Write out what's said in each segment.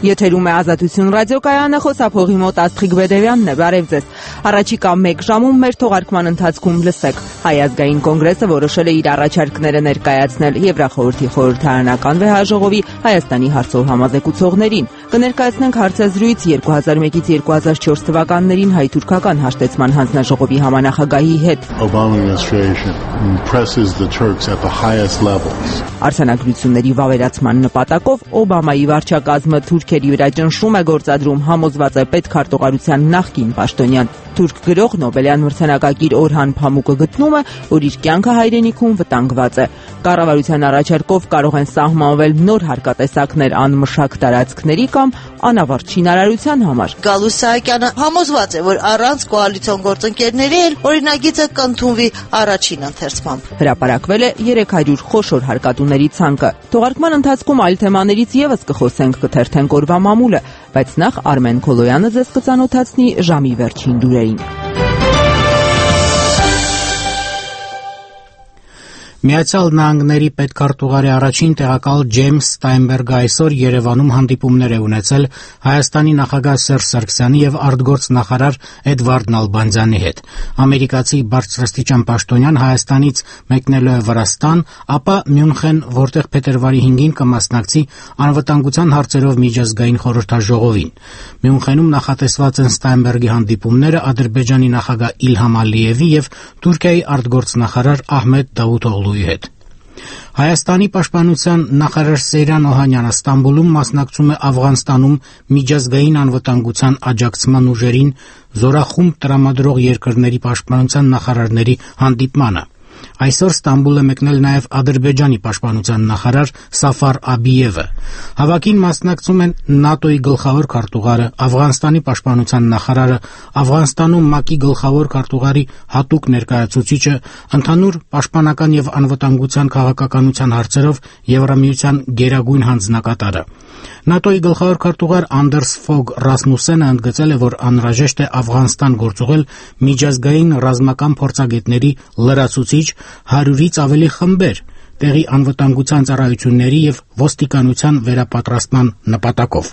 Եթերում է Ազատություն ռադիոկայանը, խոսափողի մոտ Աստղիկ Բեդևյանն է, բարև ձեզ։ Առաջիկա 1 ժամում մեր թողարկման ընթացքում լսեք. Հայ ազգային կոնգրեսը որոշել է իր առաջարկները ներկայացնել Եվրախորհրդի խորհրդարանական վեհաժողովի Հայաստանի հարցով համազեկուցողներին։ Կներկայացնենք հարցազրույց 2001-ից 2004 թվականներին հայ-թուրքական հաշտեցման հանձնաժողովի համանախագահի հետ։ Արձանագրությունների վավերացման նպատակով Օբամայի վարչակազմը թուրքերի վրա ճնշում է գործադրում, համոզված է պետքարտուղարության նախկին պաշտոնյան։ Թուրք գրող Նոբելյան մրցանակակիր Օրհան Փամուկը գտնում է, որ իր կյանքը հայրենիքում վտանգված է։ Կառավարության առաջարկով կարող են սահմանվել նոր հարկատեսակներ անմշակ տարածքների կամ անավարտ շինարարության համար։ Գալուս Սահակյանը համոզված է, որ առանց կոալիցիոն գործընկերների էլ օրինագիծը կընդունվի առաջին ընթերցմամբ։ Հրապարակվել է 300 խոշոր հարկատուների ցանկը։ Թողարկման ընթացքում այլ թեմաներից եւս կխոսենք, կթերթենք օրվա մամուլը, բայց նախ Արմեն Քոլոյանը ձեզ կծանոթացնի ժամի վերջին լուրերին։ Միացյալ Նահանգների պետքարտուղարի առաջին տեղակալ Ջեյմս Ստայնբերգը այսօր Երևանում հանդիպումներ է ունեցել Հայաստանի նախագահ Սերժ Սարգսյանի եւ արտգործ նախարար Էդվարդ Նալբանդյանի հետ։ Ամերիկացի բարձրաստիճան պաշտոնյան Հայաստանից մեկնելու է Վրաստան, ապա Մյունխեն, որտեղ փետրվարի 5-ին կմասնակցի անվտանգության հարցերով միջազգային խորհրդաժողովին։ Մյունխենում նախատեսված են Ստայնբերգի հանդիպումները Ադրբեջանի նախագահ Իլհամ Ալիևի եւ Թուրքիայի արտգործ նախարար Ահմեդ Դավութօղլուի հետ։ Հայաստանի պաշտպանության նախարար Սեյրան Օհանյանը Ստամբուլում մասնակցում է Աֆղանստանում միջազգային անվտանգության աջակցման ուժերին զորախումբ տրամադրող երկրների պաշտպանության նախարարների հանդիպմանը։ Այսօր Ստամբուլ է մեկնել նաև Ադրբեջանի պաշտպանության նախարար Սաֆար Աբիևը։ Հավաքին մասնակցում են ՆԱՏՕ-ի գլխավոր քարտուղարը, Աֆղանստանի պաշտպանության նախարարը, Աֆղանստանում ՄԱԿ-ի գլխավոր քարտուղարի հատուկ ներկայացուցիչը, ընդհանուր պաշտպանական եւ անվտանգության քաղաքականության հարցերով Եվրամիության գերագույն հանձնակատարը։ ՆԱՏՕ-ի գլխավոր քարտուղար Անդերս Ֆոգ Ռասմուսենը ընդգծել է, որ անհրաժեշտ է Աֆղանստան գործուղել միջազգային ռազմական փորձագետների լրացուցիչ 100-ից ավելի խմբեր տեղի անվտանգության ծառայությունների եւ ոստիկանության վերապատրաստման նպատակով։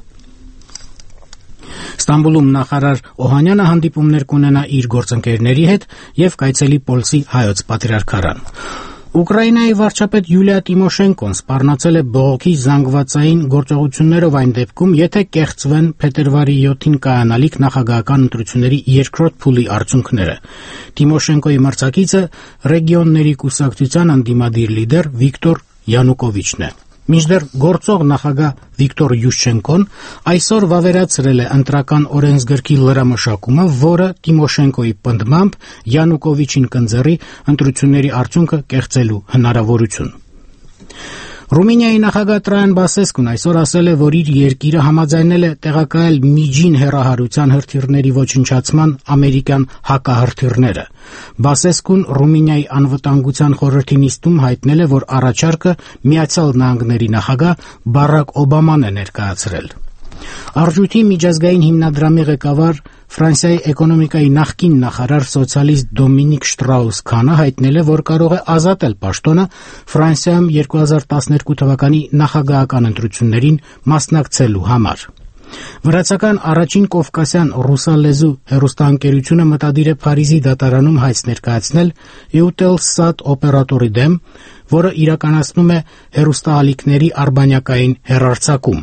Ստամբուլում նախարար Օհանյանը հանդիպումներ կունենա իր գործընկերների հետ եւ կայցելի Պոլսի հայոց պատրիարքարան։ Ուկրաինայի վարչապետ Յուլիա Տիմոշենկոն սպառնացել է բողոքի զանգվածային գործողություններով այն դեպքում, եթե կեղծվեն փետրվարի 7-ին կայանալիք նախագահական ընտրությունների երկրորդ փուլի արդյունքները։ Տիմոշենկոյի մրցակիցը ռեգիոնների կուսակցության ընդդիմադիր լիդեր Վիկտոր Յանուկովիչն է։ Մինչդեռ գործող նախագահ Վիկտոր Յուշչենկոն այսօր վավերացրել է ընտրական օրենսգրքի լրամշակումը, որը Տիմոշենկոյի պնդմամբ Յանուկովիչին կընձեռի ընտրությունների արդյունքը կեղծելու հնարավորություն։ Ռումինիայի նախագահ Տրայան Բասեսկուն այսօր ասել է, որ իր երկիրը համաձայնել է տեղակայել միջին հեռահարության հրթիռների ոչնչացման ամերիկյան հակահրթիռները։ Բասեսկուն Ռումինիայի անվտանգության խորհրդի նիստում հայտնել է, որ առաջարկը Միացյալ Նահանգների նախագահ Բարակ Օբաման է ներկայացրել։ Արժույթի միջազգային հիմնադրամի ղեկավար Ֆրանսիայի էկոնոմիկայի նախկին նախարար սոցիալիստ Դոմինիկ Շտրաուս-Քանը հայտնել է, որ կարող է ազատել պաշտոնը Ֆրանսիայում 2012 թվականի նախագահական ընտրություններին մասնակցելու համար։ Վրացական առաջին կովկասյան ռուսալեզու հեռուստաընկերությունը մտադիր է Փարիզի դատարանում հայց ներկայացնել Eutelsat օպերատորի դեմ, որը իրականացնում է հեռուստաալիքների արբանյակային հեռարձակում։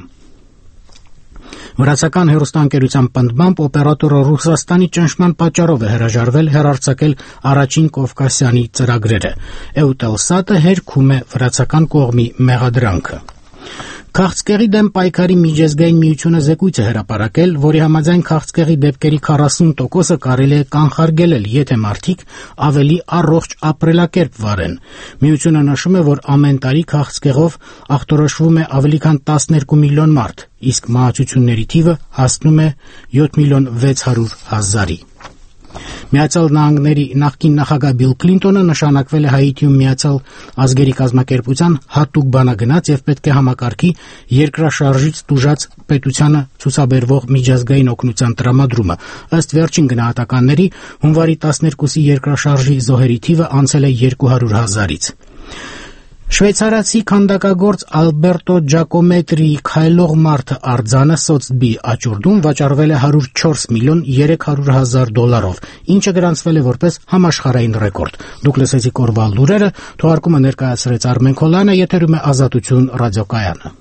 Վրացական հեռուստաընկերության պնդմամբ օպերատորը Ռուսաստանի ճնշման պատճառով է հրաժարվել հեռարձակել առաջին կովկասյանի ծրագրերը։ Eutelsat-ը հերքում է վրացական կողմի մեղադրանքը։ Քաղցկեղի դեմ պայքարի միջազգային միությունը զեկույց է հրապարակել, որի համաձայն քաղցկեղի դեպքերի 40%-ը կարելի է կանխարգելել, եթե մարդիկ ավելի առողջ ապրելակերպ վարեն։ Միությունը նշում է, որ ամեն տարի քաղցկեղով ախտորոշվում է ավելի քան 12 միլիոն մարդ, իսկ մահացությունների թիվը հասնում է 7.6 միլիոն։ Միացյալ Նահանգների նախկին նախագահ Բիլ Քլինտոնը նշանակվել է Հայիթիում Միացյալ ազգերի կազմակերպության հատուկ բանագնաց եւ պետք է համակարգի երկրաշարժից տուժած պետությանը ցուցաբերվող միջազգային օգնության տրամադրումը։ Ըստ վերջին գնահատականների, հունվարի 12-ի երկրաշարժի զոհերի թիվը անցել է 200,000-ից։ Շվեյցարացի քանդակագործ Ալբերտո Ջակոմետրիի քայլող մարդը արձանը Սոցբի աճուրդում վաճառվել է 104 միլիոն 300 հազար դոլարով, ինչը գրանցվել է որպես համաշխարհային ռեկորդ։ Դուք լսեցիք օրվա լուրերը, թողարկումը ներկայացրեց Արմեն Քոլյանը, եթերում է Ազատություն ռադիոկայանը։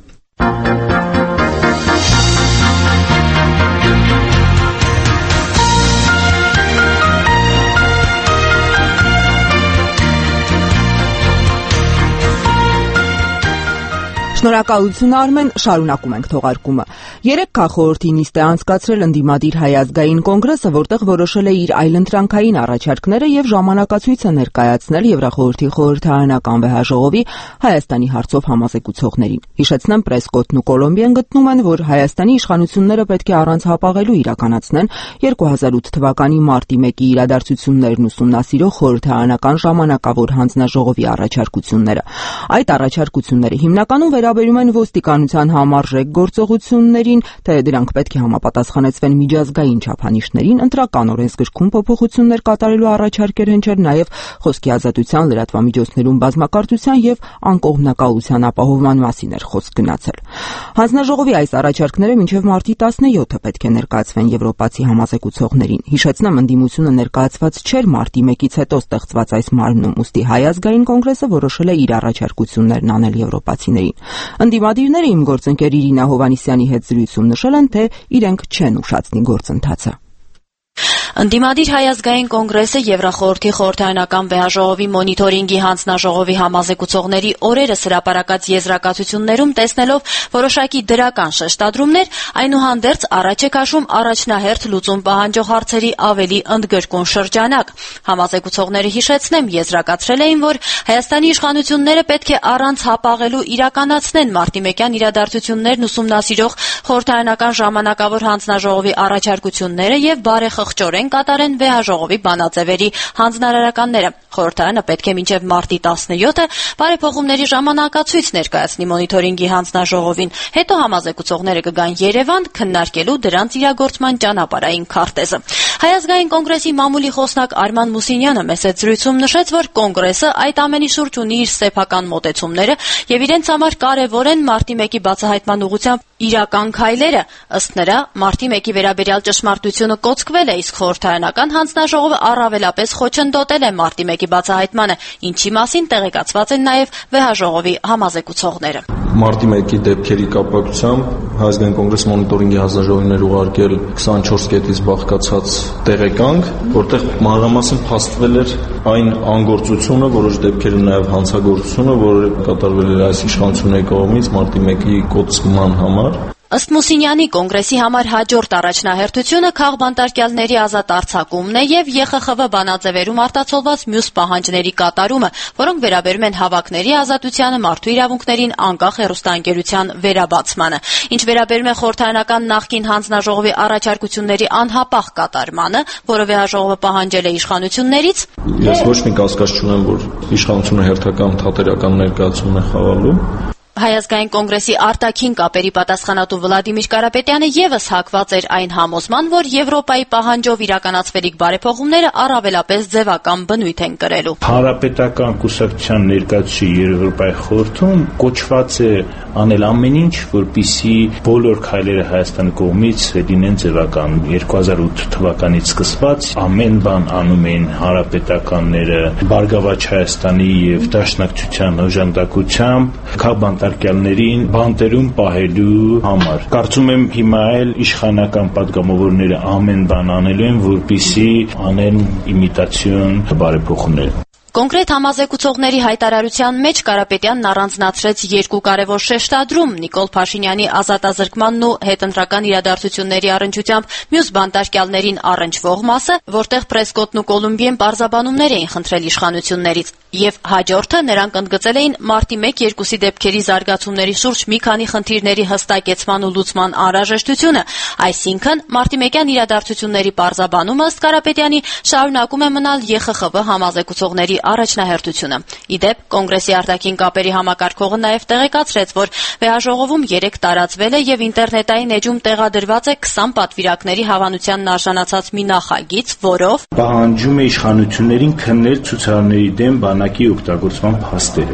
Շնորհակալություն Արմեն, շարունակում ենք թողարկումը։ Երեք քաղաքորդի նիստ է անցկացրել ընդդիմադիր Հայ ազգային կոնգրեսը, որտեղ որոշել է իր այլընտրանքային առաջարկները եւ ժամանակացույցը ներկայացնել Եվրախորհրդի խորհրդարանական վեհաժողովի Հայաստանի հարցով համազեկուցողներին։ Հիշեցնեմ, Պրեսկոտն ու Կոլոմբիան գտնում են, որ Հայաստանի իշխանությունները պետք է առանց հապաղելու իրականացնեն 2008 թվականի մարտի 1-ի իրադարձություններն ուսումնասիրող խորհրդարանական ժամանակավոր հանձնաժողովի առաջարկությունները։ Այդ առաջարկությունները հիմնականում վերաբերում են ոստիկանության համարժեք գործողություններին, թե դրանք պետք է համապատասխանեցվեն միջազգային չափանիշներին, ընտրական օրենսգրքում փոփոխություններ կատարելու առաջարկեր հնչել, նաև խոսքի ազատության, լրատվամիջոցներում բազմակարծության եւ անկողմնակալության ապահովման մասին էր խոսք գնացել։ Հանձնաժողովի այս առաջարկները մինչև մարտի 17-ը պետք է ներկայացվեն եվրոպացի համազեկուցողներին։ Հիշեցնեմ, ընդդիմությունը ներկայացված չէր մարտի 1-ից հետո ստեղծված այս մարմնում, ուստի Հայ ազգային կոնգրեսը որոշել է իր առաջարկություններն անել եվրոպացիներին։ Ընդդիմադիրները իմ գործընկեր Իրինա Հովանիսյանի հետ զրույցում նշել են, թե իրենք չեն ուշացնի գործընթացը։ Ընդդիմադիր Հայ ազգային կոնգրեսը Եվրախորհրդի խորհրդարանական վեհաժողովի մոնիթորինգի հանձնաժողովի համազեկուցողների օրերս հրապարակած եզրակացություններում տեսնելով որոշակի դրական շեշտադրումներ, այնուհանդերձ առաջ է քաշում առաջնահերթ լուծում պահանջող հարցերի ավելի ընդգրկուն շրջանակ։ Համազեկուցողները հիշեցնեմ, եզրակացրել էին, որ Հայաստանի իշխանությունները պետք է առանց հապաղելու իրականացնեն մարտի 1-յան իրադարձություններն ուսումնասիրող խորհրդարանական ժամանակավոր հանձնաժողովի առաջարկությունները եւ բարեխղճորեն կատարեն վեհաժողովի բանաձևերի հանձնարարականները։ Խորհրդարանը պետք է մինչև մարտի 17-ը բարեփոխումների ժամանակացույց ներկայացնի մոնիթորինգի հանձնաժողովին, հետո համազեկուցողները կգան Երևան քննարկելու դրանց իրագործման ճանապարհային քարտեզը։ Հայ ազգային կոնգրեսի մամուլի խոսնակ Արման Մուսինյանը մեծ զրույցում նշեց, որ կոնգրեսը այդ ամենի շուրջ ունի իր սեփական մոտեցումները եւ իրենց համար կարեւոր են մարտի 1-ի բացահայտման ուղղությամբ իրական քայլերը։ Ըստ նրա, մարտի 1-ի վերաբերյալ ճշմարտությունը կոծկվել է, իսկ խորհրդարանական հանձնաժողովը առավելապես խոչընդոտել է մարտի 1-ի բացահայտմանը, ինչի մասին տեղեկացված են նաև վեհաժողովի համազեկուցողները։ Մարտի 1-ի դեպքերի կապակցությամբ Հայ ազգային կոնգրեսի մոնիտորինգի հանձնաժողովին էր ուղարկել 24 կետից բաղկացած տեղեկանք, որտեղ մանրամասն փաստվել էր այն անգործությունը, որոշ դեպքերում նաև հանցագործությունը, որը կատարվել էր այս իշխանությունների կողմից մարտի 1-ի կոծկման համար։ Ըստ Մուսինյանի, կոնգրեսի համար հաջորդ առաջնահերթությունը քաղբանտարկյալների ազատ արձակումն է եւ ԵԽԽՎ բանաձևերում արտացոլված մյուս պահանջների կատարումը, որոնք վերաբերում են հավաքների ազատությանը, մարդու իրավունքներին, անկախ հեռուստաընկերության վերաբացմանը։ Ինչ վերաբերում է խորհրդարանական նախկին հանձնաժողովի առաջարկությունների անհապաղ կատարմանը, որը վեհաժողովը պահանջել է իշխանություններից, ես ոչ մի կասկած չունեմ, որ իշխանությունը հերթական թատերական ներկայացում է խաղալու։ Հայ ազգային կոնգրեսի արտաքին կապերի պատասխանատու Վլադիմիր Կարապետյանը եւս հակված էր այն համոզման, որ Եվրոպայի պահանջով իրականացվելիք բարեփոխումները առավելապես ձևական բնույթ են կրելու։ Հանրապետական կուսակցության ներկայացուցիչ Եվրոպայի խորհրդում կոչված է անել ամեն ինչ, որպեսզի բոլոր քայլերը Հայաստանի կողմից լինեն ձևական։ 2008 թվականից սկսված ամեն բան անում էին հանրապետականները Բարգավաճ Հայաստանի եւ Դաշնակցության օժանդակությամբ քաղբանտարկյալներին բանտերում պահելու համար։ Կարծում եմ հիմա էլ իշխանական պատգամավորները ամեն բան անելու են, որպեսզի անեն իմիտացիոն բարեփոխումներ։ Կոնկրետ համազեկուցողների հայտարարության մեջ Կարապետյանն առանձնացրեց երկու կարևոր շեշտադրում՝ Նիկոլ Փաշինյանի ազատազրկմանն ու հետընտրական իրադարձությունների առնչությամբ մյուս բանտարկյալներին առնչվող մասը, որտեղ Պրեսկոտն ու Կոլոմբիան պարզաբանումներ էին խնդրել իշխանություններից, եւ հաջորդը նրանք ընդգծել էին մարտի 1-2-ի դեպքերի զարգացումների շուրջ մի քանի խնդիրների հստակեցման ու լուծման անհրաժեշտությունը, այսինքն մարտի 1-յան իրադարձությունների պարզաբանումը ըստ Կարապետյանի շարունակում է մնալ ԵԽԽՎ համազեկուցողների առաջնահերթությունը։ Իդեպ կոնգրեսի արտաքին կապերի համակարգողը նաև տեղեկացրեց, որ վեհաժողովում 3 տարածվել է եւ ինտերնետային էջում տեղադրված է 20 պատվիրակների հավանությանն արժանացած մի նախագիծ, որով պահանջում է իշխանություններին քննել ցուցարարների դեմ բանակի օգտագործման փաստերը։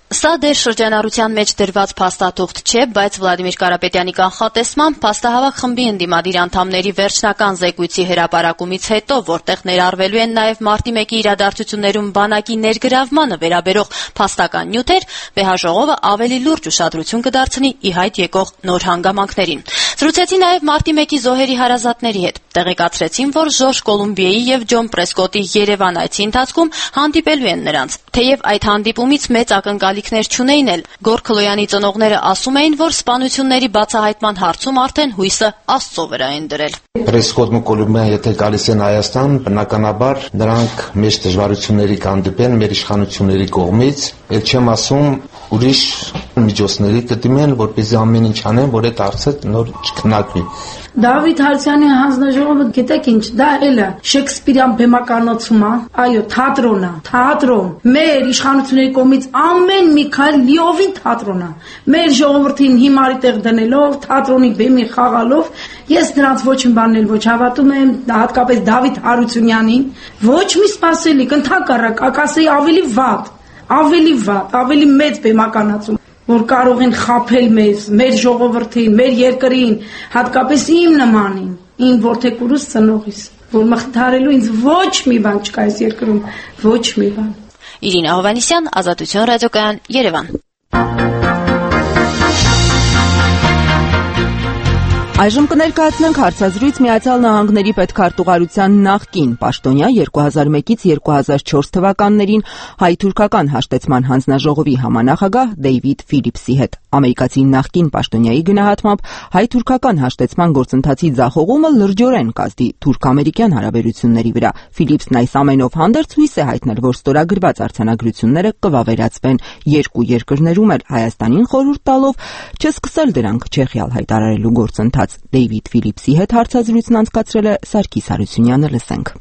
Սա դեր շրջանառության մեջ դրված փաստաթուղթ չէ, բայց Վլադիմիր Կարապետյանի կանխատեսմամբ փաստահավաք խմբի ընդդիմադիր անդամների վերջնական զեկույցի հրապարակումից հետո, որտեղ ներառվելու են նաև մարտի 1-ի իրադարձություններում բանակի ներգրավմանը վերաբերող փաստական նյութեր, վեհաժողովը ավելի լուրջ ուշադրություն կդարձնի ի հայտ եկող նոր հանգամանքներին։ Զրուցեցի նաև մարտի 1-ի զոհերի հարազատների հետ։ Տեղեկացրեցին, որ Ժորժ Կոլումբիեի եւ Ջոն Պրեսկոտի Երևան այցի ընթացքում հանդիպելու են նրանց։ Թեև այդ հանդիպումից մեծ ակնկալիքներ չունեին էլ, Գոր Քլոյանի ծնողները ասում էին, որ սպանությունների բացահայտման հարցում արդեն հույսը Աստծո վրա են դրել։ Պրեսկոտն ու Կոլումբիան եթե գալիս են Հայաստան, բնականաբար նրանք մեծ դժվարությունների կհանդիպեն մեր իշխանությունների կողմից, ել չեմ ասում ուրիշ միջոցների կդիմեն, որպեսզի ամեն ինչ անեն, որ այդ հարցը նոր չքննարկվի։ Դավիթ Հարությունյանի հանձնաժողովը գիտեք ինչ, դա էլ է Շեքսպիրյան բեմականացում է, այո, թատրոն է, թատրոն։ Մեր իշխանությունների կողմից ամեն մի քայլ լիովին թատրոն է։ Մեր ժողովրդին հիմարի տեղ դնելով, թատրոնի բեմի խաղալով, ես նրանց ոչ մի բանն էլ ոչ հավատում եմ, հատկապես Դավիթ Հարությունյանին, ոչ մի սպասելիք, ընդհակառակ, ակասեի ավելի վատ, ավելի մեծ բեմականացում, որ կարող են խաբել մեզ, մեր ժողովրդին, մեր երկրին, հատկապես իմ նմանին, իմ որդեկուրուս ծնողիս, որ մխիթարելու ինձ ոչ մի բան չկա այս երկրում, ոչ մի բան։ Իրինա Հովհաննիսյան, Ազատություն ռադիոկայան, Երևան։ Այժմ կներկայացնենք հարցազրույց Միացյալ Նահանգների պետքարտուղարության նախկին պաշտոնյա 2001-ից 2004 թվականներին հայ-թուրքական հաշտեցման հանձնաժողովի համանախագահ Դեյվիդ Ֆիլիպսի հետ։ Ամերիկացի նախկին պաշտոնյայի գնահատմամբ հայ-թուրքական հաշտեցման գործընթացի ձախողումը լրջորեն կազդի թուրք-ամերիկյան հարաբերությունների վրա։ Ֆիլիպսն այս ամենով հանդերձ հույս է հայտնել, որ ստորագրված արձանագրությունները կվավերացվեն երկու երկրներում էլ Հայաստանին խորհուրդ տալով չսկսել դրանք Չեխիալ հայտարարելու գործընթաց։ Դեյվիդ Ֆիլիպսի հետ հարցազրույցն անցկացրել է Սարգիս Հարությունյանը, լսենք։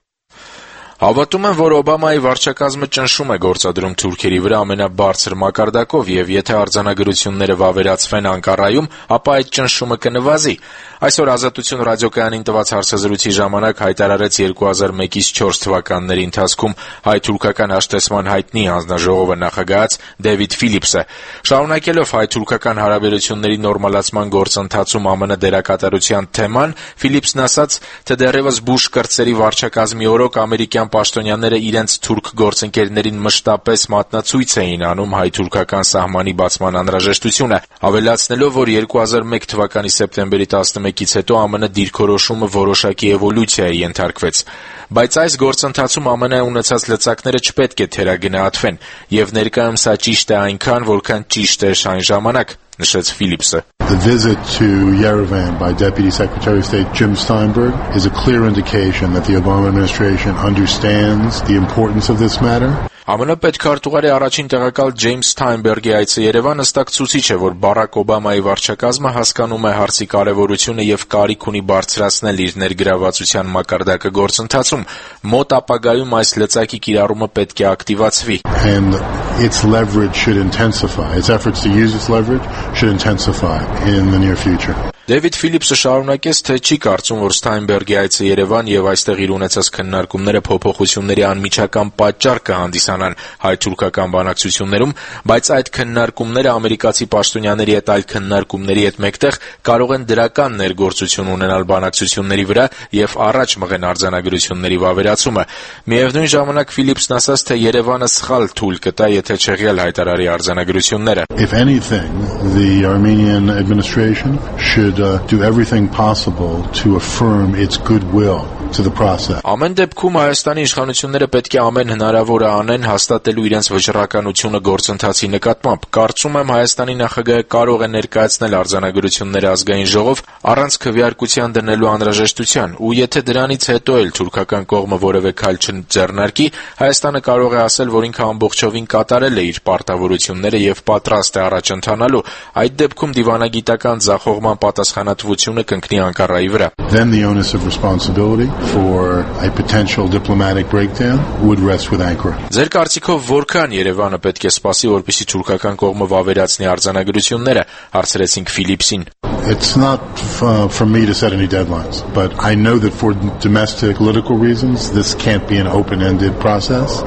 Հավատում եմ, որ Օբամայի վարչակազմը ճնշում է գործադրում թուրքերի վրա ամենաբարձր մակարդակով եւ եթե արձանագրությունները վավերացվեն Անկարայում, ապա այդ ճնշումը կնվազի։ Այսօր Ազատություն ռադիոկայանին տված հարցազրույցի ժամանակ հայտարարեց 2001-ից 4 թվականների ընթացքում հայ-թուրքական հաշտեցման հայտնի հանձնաժողովը նախագահած Դեյվիդ Ֆիլիպսը։ Շարունակելով հայ-թուրքական հարաբերությունների նորմալացման գործընթացում ԱՄՆ դերակատարության թեման, Ֆիլիպսն ասաց, թե դեռևս Բուշ կրտսերի վարչակազմի օրոք ամերիկյան պաշտոնյաները իրենց թուրք գործընկերներին մշտապես մատնացույց էին անում հայ-թուրքական սահմանի բացման անհրաժեշտությունը, ավելացնելով, որ 2001 թվականի սեպտեմբերի 11-ից հետո ԱՄՆ դիրքորոշումը որոշակի էվոլյուցիայի ենթարկվեց։ Բայց այս գործընթացում ԱՄՆ ունեցած լծակները չպետք է թերագնահատվեն, եւ ներկայում սա ճիշտ է այնքան, որքան ճիշտ էր այն ժամանակ, նշեց Ֆիլիպսը։ The visit to Yerevan by Deputy Secretary of State Jim Steinberg is a clear indication that the Obama administration understands the importance of this matter. ԱՄՆ պետքարտուղարի առաջին տեղակալ Ջեյմս Սթայնբերգի այցը Երևան հստակ ցույցիչ է, որ Բարակ Օբամայի վարչակազմը հասկանում է հարցի կարևորությունը եւ կարիք ունի բարձրացնել իր ներգրավվածության մակարդակը գործընթացում։ Մոտ ապագայում այս լծակի կիրառումը պետք է ակտիվացվի։ And its leverage should intensify. Its efforts to use its leverage should intensify in the near future. Դեյվիդ Ֆիլիպսը շարունակեց, թե չի կարծում, որ Սթայնբերգի այցը Երևան եւ այստեղ իր ունեցած քննարկումները փոփոխությունների անմիջական պատճառ կհանդիսանան հայ-թուրքական բանակցություններում, բայց այդ քննարկումները ամերիկացի պաշտոնյաների հետ այլ քննարկումների հետ մեկտեղ կարող են դրական ներգործություն ունենալ բանակցությունների վրա եւ առաջ մղեն արձանագրությունների վավերացումը։ Միևնույն ժամանակ Ֆիլիպսն ասաց, թե Երևանը սխալ թույլ կտա, եթե Չեխիալ հայտարարի արձանագրությունները։ If anything, the Armenian administration should do everything possible to affirm its goodwill to the process. Ամեն դեպքում Հայաստանի իշխանությունները պետք է ամեն հնարավորը անեն հաստատելու իրենց վճռականությունը գործընթացի նկատմամբ։ Կարծում եմ Հայաստանի նախագահը կարող է ներկայացնել արձանագրությունները ազգային ժողով առանց քվեարկության դնելու անհրաժեշտության, ու եթե դրանից հետո էլ թուրքական կողմը որևէ քայլ չձեռնարկի, Հայաստանը կարող է ասել, որ ինքը ամբողջովին կատարել է իր պարտավորությունները եւ պատրաստ է առաջ ընթանալու։ Այդ դեպքում դիվանագիտական ձախողման պատասխանատվությունը կընկնի Անկարայի վրա։ Then the onus of responsibility for a potential diplomatic breakdown would rest with Ankara. Ձեր կարծիքով որքան Երևանը պետք է սպասի, որպեսզի թուրքական կողմը վավերացնի արձանագրությունները, հարցրեցինք Ֆիլիպսին։ It's not for me to set any deadlines, but I know that for domestic political reasons, this can't be an open-ended process.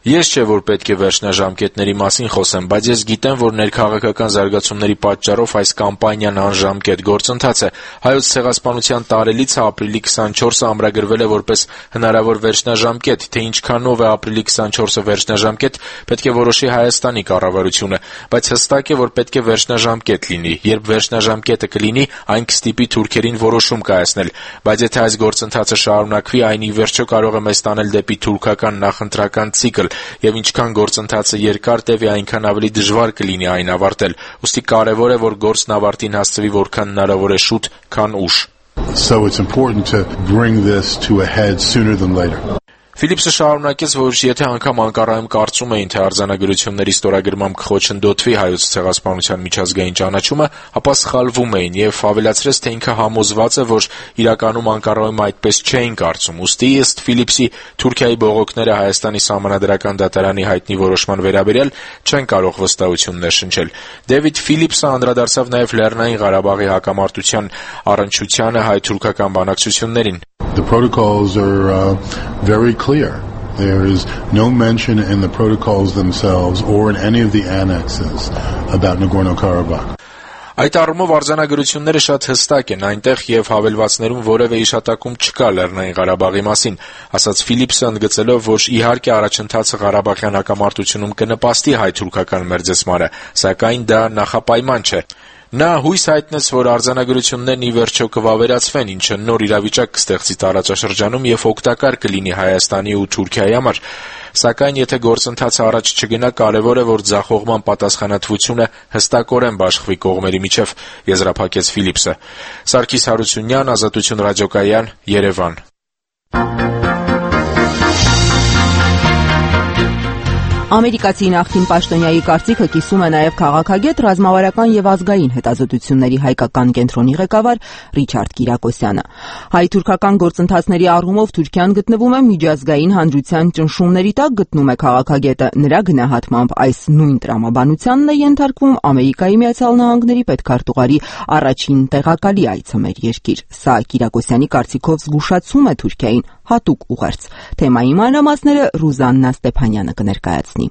Ես չէ որ պետք է վերջնաժամկետների մասին խոսեմ, բայց ես գիտեմ, որ ներքաղաքական զարգացումների պատճառով այս կամպանիան անժամկետ գործընթաց է։ Հայոց ցեղասպանության տարելիցը ապրիլի 24-ը ամրագրվել է որպես հնարավոր վերջնաժամկետ, թե ինչքանով է ապրիլի 24-ը վերջնաժամկետ, պետք է որոշի Հայաստանի կառավարությունը, բայց հստակ է, որ պետք է վերջնաժամկետ լինի։ Երբ վերջնաժամկետը կլինի, այն կստիպի թուրքերին որոշում կայացնել, բայց եթե այս գործընթացը շարունակվի, այն ի վերջո կարող է մեզ տանել դեպի թուրքական նախընտրական ցիկլ, եւ ինչքան գործընթացը երկար տևի, այնքան ավելի դժվար կլինի այն ավարտել։ Ուստի կարևոր է, որ գործն ավարտին հասցվի որքան հնարավոր է շուտ, քան ուշ։ So it's important to bring this to a head sooner than later. Ֆիլիպսը շարունակեց, որ եթե անգամ Անկարայում կարծում էին, թե արձանագրությունների ստորագրմամբ կխոչընդոտվի հայոց ցեղասպանության միջազգային ճանաչումը, ապա սխալվում էին եւ ավելացրեց, թե ինքը համոզված է, որ իրականում Անկարայում այդպես չէին կարծում։ Ուստի ըստ Ֆիլիպսի, Թուրքիայի բողոքները Հայաստանի սահմանադրական դատարանի հայտնի որոշման վերաբերյալ չեն կարող վստահություններ շնչել։ Դեվիդ Ֆիլիպսը անդրադարձավ նաեւ Լեռնային Ղարաբաղի հակամարտության առնչությանը հայ-թուրքական բանակցություններին։ The protocols are very clear. There is no mention in the protocols themselves or in any of the annexes about Nagorno-Karabakh. Այդ առումով արձանագրությունները շատ հստակ են, այնտեղ եւ հավելվածներում որևէ իշատակում չկա Լեռնային Ղարաբաղի մասին, ասաց Ֆիլիպսը, ընդգծելով, որ իհարկե առաջընթացը Ղարաբաղյան հակամարտությունում կնպաստի հայ-թուրքական մերձեցմանը, սակայն դա նախապայման չէ։ Նա հույս հայտնեց, որ արձանագրություններն ի վերջո կվավերացվեն, ինչը նոր իրավիճակ կստեղծի տարածաշրջանում եւ օգտակար կլինի Հայաստանի ու Թուրքիայի համար։ Սակայն եթե գործընթացը առաջ չգնա, կարևոր է, որ ձախողման պատասխանատվությունը հստակորեն բաշխվի կողմերի միջև, եզրափակեց Ֆիլիպսը։ Սարգիս Հարությունյան, Ազատություն ռադիոկայան, Երևան։ Ամերիկացի նախկին պաշտոնյայի կարծիքը կիսում է նաև քաղաքագետ, ռազմավարական եւ ազգային հետազոտությունների հայկական կենտրոնի ղեկավար Ռիչարդ Կիրակոսյանը։ Հայ-թուրքական գործընթացների առումով Թուրքիան գտնվում է միջազգային հանրության ճնշումների տակ, գտնում է քաղաքագետը։ Նրա գնահատմամբ այս նույն տրամաբանությանն է ենթարկվում Ամերիկայի Միացյալ Նահանգների պետքարտուղարի առաջին տեղակալի այցը մեր երկիր։ Սա Կիրակոսյանի կարծիքով զգուշացում է Թուրքիային հատուկ ուղերձ։ Թեմայի մանրամասները Ռուզաննա Ստեփանյանը կներկայացնի։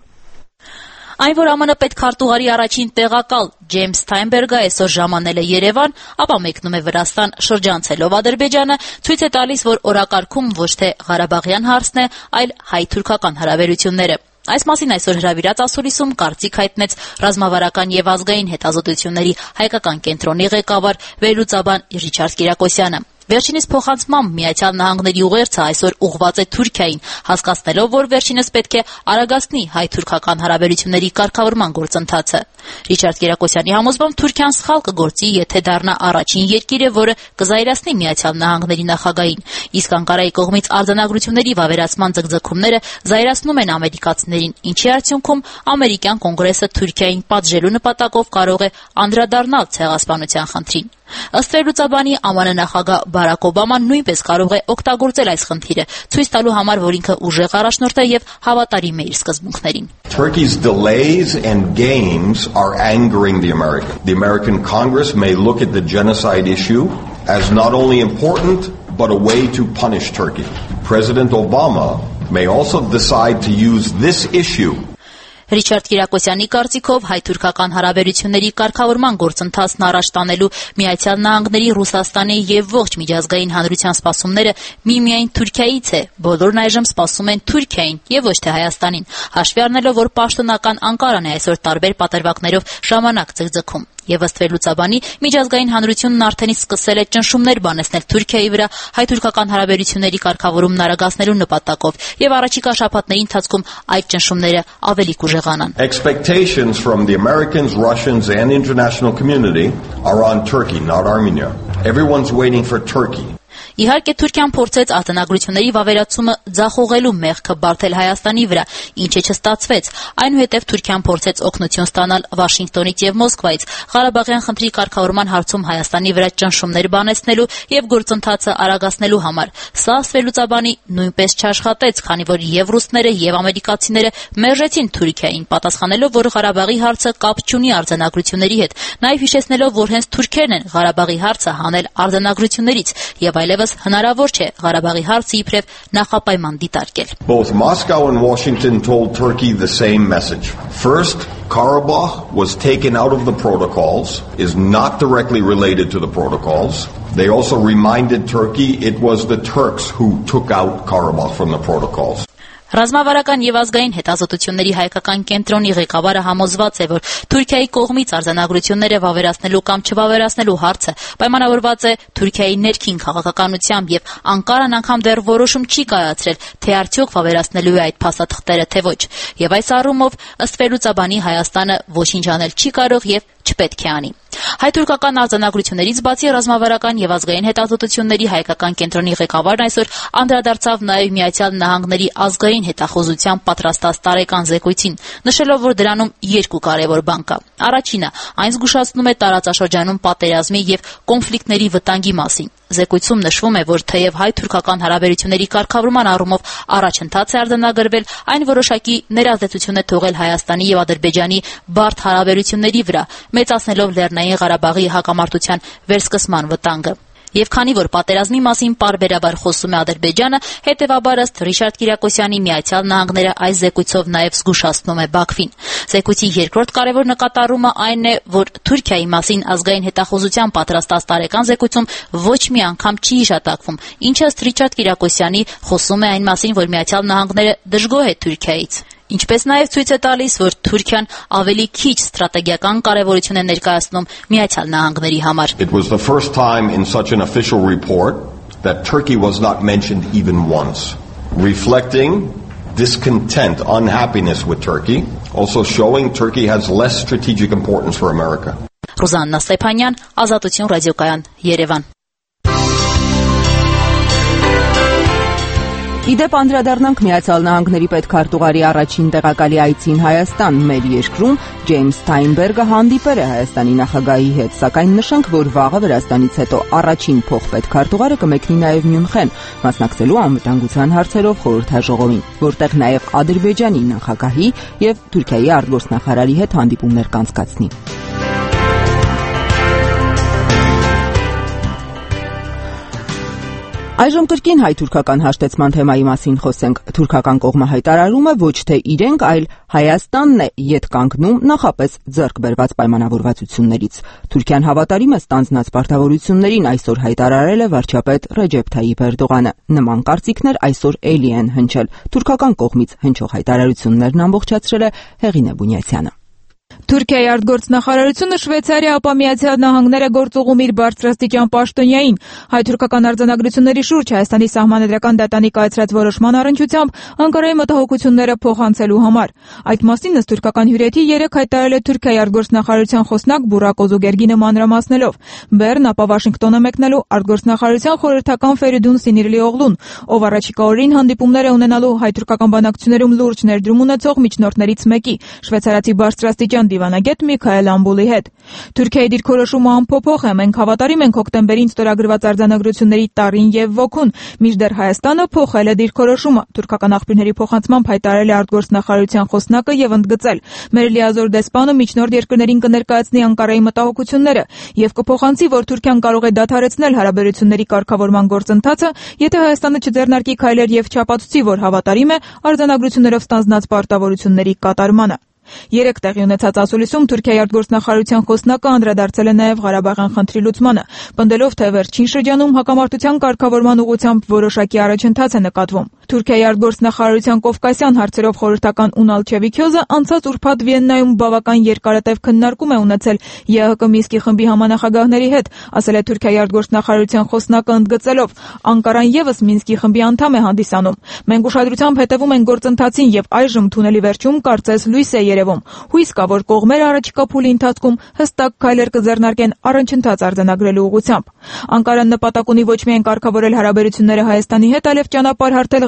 Այն, որ ԱՄՆ պետքարտուղարի առաջին տեղակալ Ջեյմս Սթայնբերգը այսօր ժամանել է Երևան, ապա մեկնում է Վրաստան շրջանցելով Ադրբեջանը, ցույց է տալիս, որ օրակարգում ոչ թե Ղարաբաղյան հարցն է, այլ հայ-թուրքական հարաբերությունները։ Այս մասին այսօր հրավիրած ասուլիսում կարծիք հայտնեց ռազմավարական եւ ազգային հետազոտությունների հայկական կենտրոնի ղեկավար վերլուծաբան Ռիչարդ Կիրակոսյանը։ Վերջինիս փոխանցմամբ Միացյալ Նահանգների ուղերձը այսօր ուղղված է Թուրքիային, հասկացնելով, որ վերջինս պետք է արագացնի հայ-թուրքական հարաբերությունների կարգավորման գործընթացը։ Ռիչարդ Կիրակոսյանի համոզմամբ Թուրքիան սխալ կգործի, եթե դառնա առաջին երկիրը, որը կզայրացնի Միացյալ Նահանգների նախագահին, իսկ Անկարայի կողմից արձանագրությունների վավերացման ձգձգումները զայրացնում են ամերիկացիներին, ինչի արդյունքում ամերիկյան կոնգրեսը Թուրքիային պատժելու նպատակով կարող է անդրադառնալ ցեղասպանության խնդրին։ Ըստ վերլուծաբանի, ԱՄՆ նախագահ Բարակ Օբաման նույնպես կարող է օգտագործել այս խնդիրը, ցույց տալու համար, որ ինքը ուժեղ առաջնորդ է եւ հավատարիմ է իր սկզբունքներին։ Turkey's delays and games are angering the Americans. The American Congress may look at the genocide issue as not only important but a way to punish Turkey. President Obama may also decide to use this issue. Ռիչարդ Կիրակոսյանի կարծիքով հայ-թուրքական հարաբերությունների կարգավորման գործընթացն առաջ տանելու Միացյալ Նահանգների, Ռուսաստանի եւ ողջ միջազգային հանրության սպասումները միմիայն Թուրքիայից է։ Բոլորն այժմ սպասում են Թուրքիային եւ ոչ թե Հայաստանին, հաշվի առնելով, որ պաշտոնական Անկարան է այսօր տարբեր պատրվակներով ժամանակ ձգձգում։ Եվ ըստ վերլուծաբանի, միջազգային հանրությունն արդեն իսկ սկսել է ճնշումներ բանեցնել Թուրքիայի վրա հայ-թուրքական հարաբերությունների կարգավորումն արագացնելու նպատակով եւ առաջիկա շաբաթների ընթացքում այդ ճնշումները ավելի կուժեղանան։ Expectations from the Americans, Russians and international community are on Turkey, not Armenia. Everyone's waiting for Turkey. Իհարկե Թուրքիան փորձեց արտանագրությունների վավերացումը ձախողելու մեղքը բարթել Հայաստանի վրա, ինչը չստացվեց։ Այնուհետև Թուրքիան փորձեց օգնություն ստանալ Վաշինգտոնից եւ Մոսկվայից Ղարաբաղյան խնդրի կարգավորման հարցում Հայաստանի վրա ճնշումներ բանեցնելու եւ գործընթացը արագացնելու համար։ Սա սվելուծաբանի նույնպես չաշխատեց, քանի որ եւ ռուսները եւ ամերիկացիները մերժեցին Թուրքիային, պատասխանելով, որ Ղարաբաղի հարցը կապ չունի արձանագրությունների հետ, նաեւ հիշեցնելով, որ հենց թուրքերն են Ղարաբաղի հարցը հանել արձանագրություններից եւ այլևս դեռևս հնարավոր չէ Ղարաբաղի հարցը իբրև նախապայման դիտարկել։ Both Moscow and Washington told Turkey the same message. First, Karabakh was taken out of the protocols, is not directly related to the protocols. They also reminded Turkey it was the Turks who took out Karabakh from the protocols. Ռազմավարական եւ ազգային հետազոտությունների հայկական կենտրոնի ղեկավարը համոզված է, որ Թուրքիայի կողմից արձանագրությունները վավերացնելու կամ չվավերացնելու հարցը պայմանավորված է Թուրքիայի ներքին քաղաքականությամբ եւ Անկարան անգամ դեռ որոշում չի կայացրել, թե արդյոք վավերացնելու է այդ փաստաթղթերը թե ոչ։ Եվ այս առումով ըստ վերլուծաբանի Հայաստանը ոչինչ անել չի կարող եւ չպետք է անի։ Հայ-թուրքական արձանագրություններից բացի ռազմավարական եւ ազգային հետազոտությունների հայկական կենտրոնի ղեկավարն այսօր անդրադարձավ նաեւ Միացյալ Նահանգների ազգային հետախուզության պատրաստած տարեկան զեկույցին, նշելով, որ դրանում երկու կարևոր բան կա։ Առաջինը, այն զգուշացնում է տարածաշրջանում պատերազմի եւ կոնֆլիկտների վտանգի մասին։ Զեկույցում նշվում է, որ թեև հայ-թուրքական հարաբերությունների կարգավորման առումով առաջընթաց է արձանագրվել, այն որոշակի ներազդեցություն է թողել Հայաստանի եւ Ադրբեջանի բարդ հարաբերությունների վրա, մեծացնելով Լեռնային Ղարաբաղի հակամարտության վերսկսման վտանգը։ Եվ քանի որ պատերազմի մասին պարբերաբար խոսում է Ադրբեջանը, հետևաբար ըստ Ռիշարդ Կիրակոսյանի Միացյալ Նահանգները այս զեկույցով նաև զգուշացնում է Բաքվին։ Զեկույցի երկրորդ կարևոր նկատառումը այն է, որ Թուրքիայի մասին ազգային հետախուզության պատրաստած տարեկան զեկույցում ոչ մի անգամ չի հիշատակվում, ինչը ըստ Ռիշարդ Կիրակոսյանի խոսում է այն մասին, որ Միացյալ Նահանգները դժգոհ է Թուրքիայից։ Ինչպես նաև ցույց է տալիս, որ Թուրքիան ավելի քիչ ստրատեգիական կարևորություն է ներկայացնում Միացյալ Նահանգների համար։ It was the first time in such an official report that Turkey was not mentioned even once, reflecting discontent, unhappiness with Turkey, also showing Turkey has less strategic importance for America. Ռուզաննա Ստեփանյան, Ազատություն ռադիոկայան, Երևան։ Իդեպ անդրադառնանք Միացյալ Նահանգների պետքարտուղարի առաջին տեղակալի այցին Հայաստան։ Մեր երկրում Ջեյմս Սթայնբերգը հանդիպել է Հայաստանի նախագահի հետ, սակայն նշենք, որ վաղը Վրաստանից հետո առաջին փոխպետքարտուղարը կմեկնի նաև Մյունխեն, մասնակցելու անվտանգության հարցերով խորհրդաժողովին, որտեղ նաև Ադրբեջանի նախագահի եւ Թուրքիայի արտգործնախարարի հետ հանդիպումներ կանցկացնի։ Այժմ կրկին հայ-թուրքական հաշտեցման թեմայի մասին խոսենք։ Թուրքական կողմը հայտարարում է ոչ թե իրենք, այլ Հայաստանն է ետ կանգնում նախապես ձեռք բերված պայմանավորվածություններից։ Թուրքիան հավատարիմ է ստանձնած պարտավորություններին, այսօր հայտարարել է վարչապետ Ռեջեփ Թայիփ Էրդողանը։ Նման կարծիքներ այսօր էլի են հնչել։ Թուրքական կողմից հնչող հայտարարություններն ամբողջացրել է Հեղինե Բունյացյանը։ Թուրքիայի արտգործնախարարությունը Շվեյցարիա ապա Միացյալ Նահանգները գործուղում իր բարձրաստիճան պաշտոնյային հայ-թուրքական արձանագրությունների շուրջ Հայաստանի սահմանադրական դատանի կայացրած որոշման առնչությամբ Անկարայի մտահոգությունները փոխանցելու համար։ Այդ մասին ըստ թուրքական հյուրերի 3 հայտարարել է Թուրքիայի արտգործնախարարության խոսնակ Բուրակ Օզուգերգինը մանրամասնելով։ Բեռն ապա Վաշինգտոն է մեկնելու արտգործնախարարության խորհրդական Ֆերիդուն Սինիրլիօղլուն, ով առաջիկա օրերին հանդիպումներ է ունենալու հայ-թուրքական բանակցություններում լուրջ ներդրում ունեցող միջնորդներից մեկի, շվեյցարացի բարձրաստիճան դիվանագետ Միքայել Ամբուլի հետ։ Թուրքիայի դիրքորոշումը անփոփոխ է, մենք հավատարիմ ենք հոկտեմբերին ստորագրված արձանագրությունների տարրին եւ ոգուն, մինչդեռ Հայաստանը փոխել է դիրքորոշումը։ Թուրքական աղբյուրների փոխանցմամբ հայտարարել է արտգործնախարարության խոսնակը եւ ընդգծել. «Մեր լիազոր դեսպանը միջնորդ երկրներին կներկայացնի Անկարայի մտահոգությունները եւ կփոխանցի, որ Թուրքիան կարող է դադարեցնել հարաբերությունների կարգավորման գործընթացը, եթե Հայաստանը չձեռնարկի քայլեր եւ չապացուցի, որ հավատարիմ է արձանագրություններով ստանձնած պարտավորությունների կատարմանը»։ 3 տեղի ունեցած ասուլիսում Թուրքիայի արտգործնախարարության խոսնակը անդրադարձել է նաև Ղարաբաղյան խնդրի լուծմանը, պնդելով, թե վերջին շրջանում հակամարտության կարգավորման ուղղությամբ որոշակի առաջընթաց է նկատվում։ Թուրքիայի արտգործնախարարության Կովկասյան հարցերով խորհրդական Ունալ Չևիքյոզը անցած ուրբաթ Վիեննայում բավական երկարատև քննարկում է ունեցել ԵՀԿ Մինսկի խմբի համանախագահների հետ, ասել է Թուրքիայի արտգործնախարարության խոսնակը ընդգծելով. «Անկարան եւս Մինսկի խմբի անդամ է հանդիսանում։ Մենք ուշադրությամբ հետևում ենք գործընթացին եւ այժմ թունելի վերջում կարծես լույս է երևում։ Հույս կա, որ կողմերը առաջիկա փուլի ընթացքում հստակ քայլեր կձեռնարկեն առաջընթաց արձանագրելու ուղղությամբ»։ Անկարան նպատակ ունի ոչ միայն կարգավորել հարաբերությունները Հայաստանի հետ, այլև ճանապարհ հարթել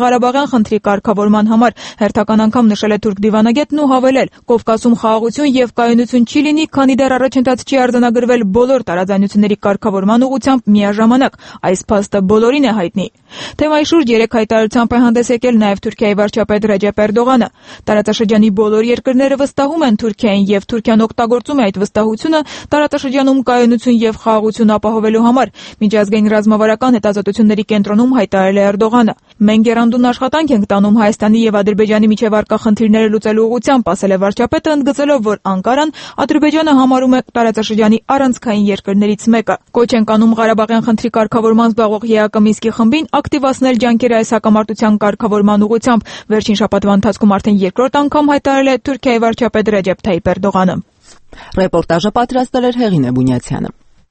Ղարաբաղյան խնդրի կարգավորման համար, հերթական անգամ նշել է թուրք դիվանագետն ու հավելել. Կովկասում խաղաղություն եւ կայունություն չի լինի, քանի դեռ առաջընթաց չի արձանագրվել բոլոր տարաձայնությունների կարգավորման ուղղությամբ միաժամանակ։ Այս փաստը բոլորին է հայտնի։ Թեմայի շուրջ 3 հայտարարությամբ է հանդես եկել նաեւ Թուրքիայի վարչապետ Ռեջեփ Էրդողանը։ Տարածաշրջանի բոլոր երկրները վստահում են Թուրքիային եւ Թուրքիան օգտագործում է այդ վստահությունը տարածաշրջանում կայունություն եւ խաղաղություն ապահովելու համար։ Միջազգային ռազմավարական հետազոտությունների կենտրոնում հայտարարել է Էրդողանը. «Մենք եռանդուն աշխատանք ենք տանում Հայաստանի եւ Ադրբեջանի միջև առկա խնդիրները լուծելու ուղղությամբ», ասել է վարչապետը, ընդգծելով, որ Անկարան Ադրբեջանը համարում է տարածաշրջանի առանցքային երկրներից մեկը։ Կոչ են անում Ղարաբաղյան խնդրի կարգավորման զբաղվող ԵԱԿ Մինսկի խմբին ակտիվացնել ջանքերը այս հակամարտության կարգավորման ուղղությամբ։ Վերջին շաբաթվա ընթացքում արդեն երկրորդ անգամ հայտարարել է Թուրքիայի վարչապետ Ռեջեփ Թայիփ Էրդողանը։ Ռեպորտաժը պատրաստել էր Հեղինե Բունյացյանը։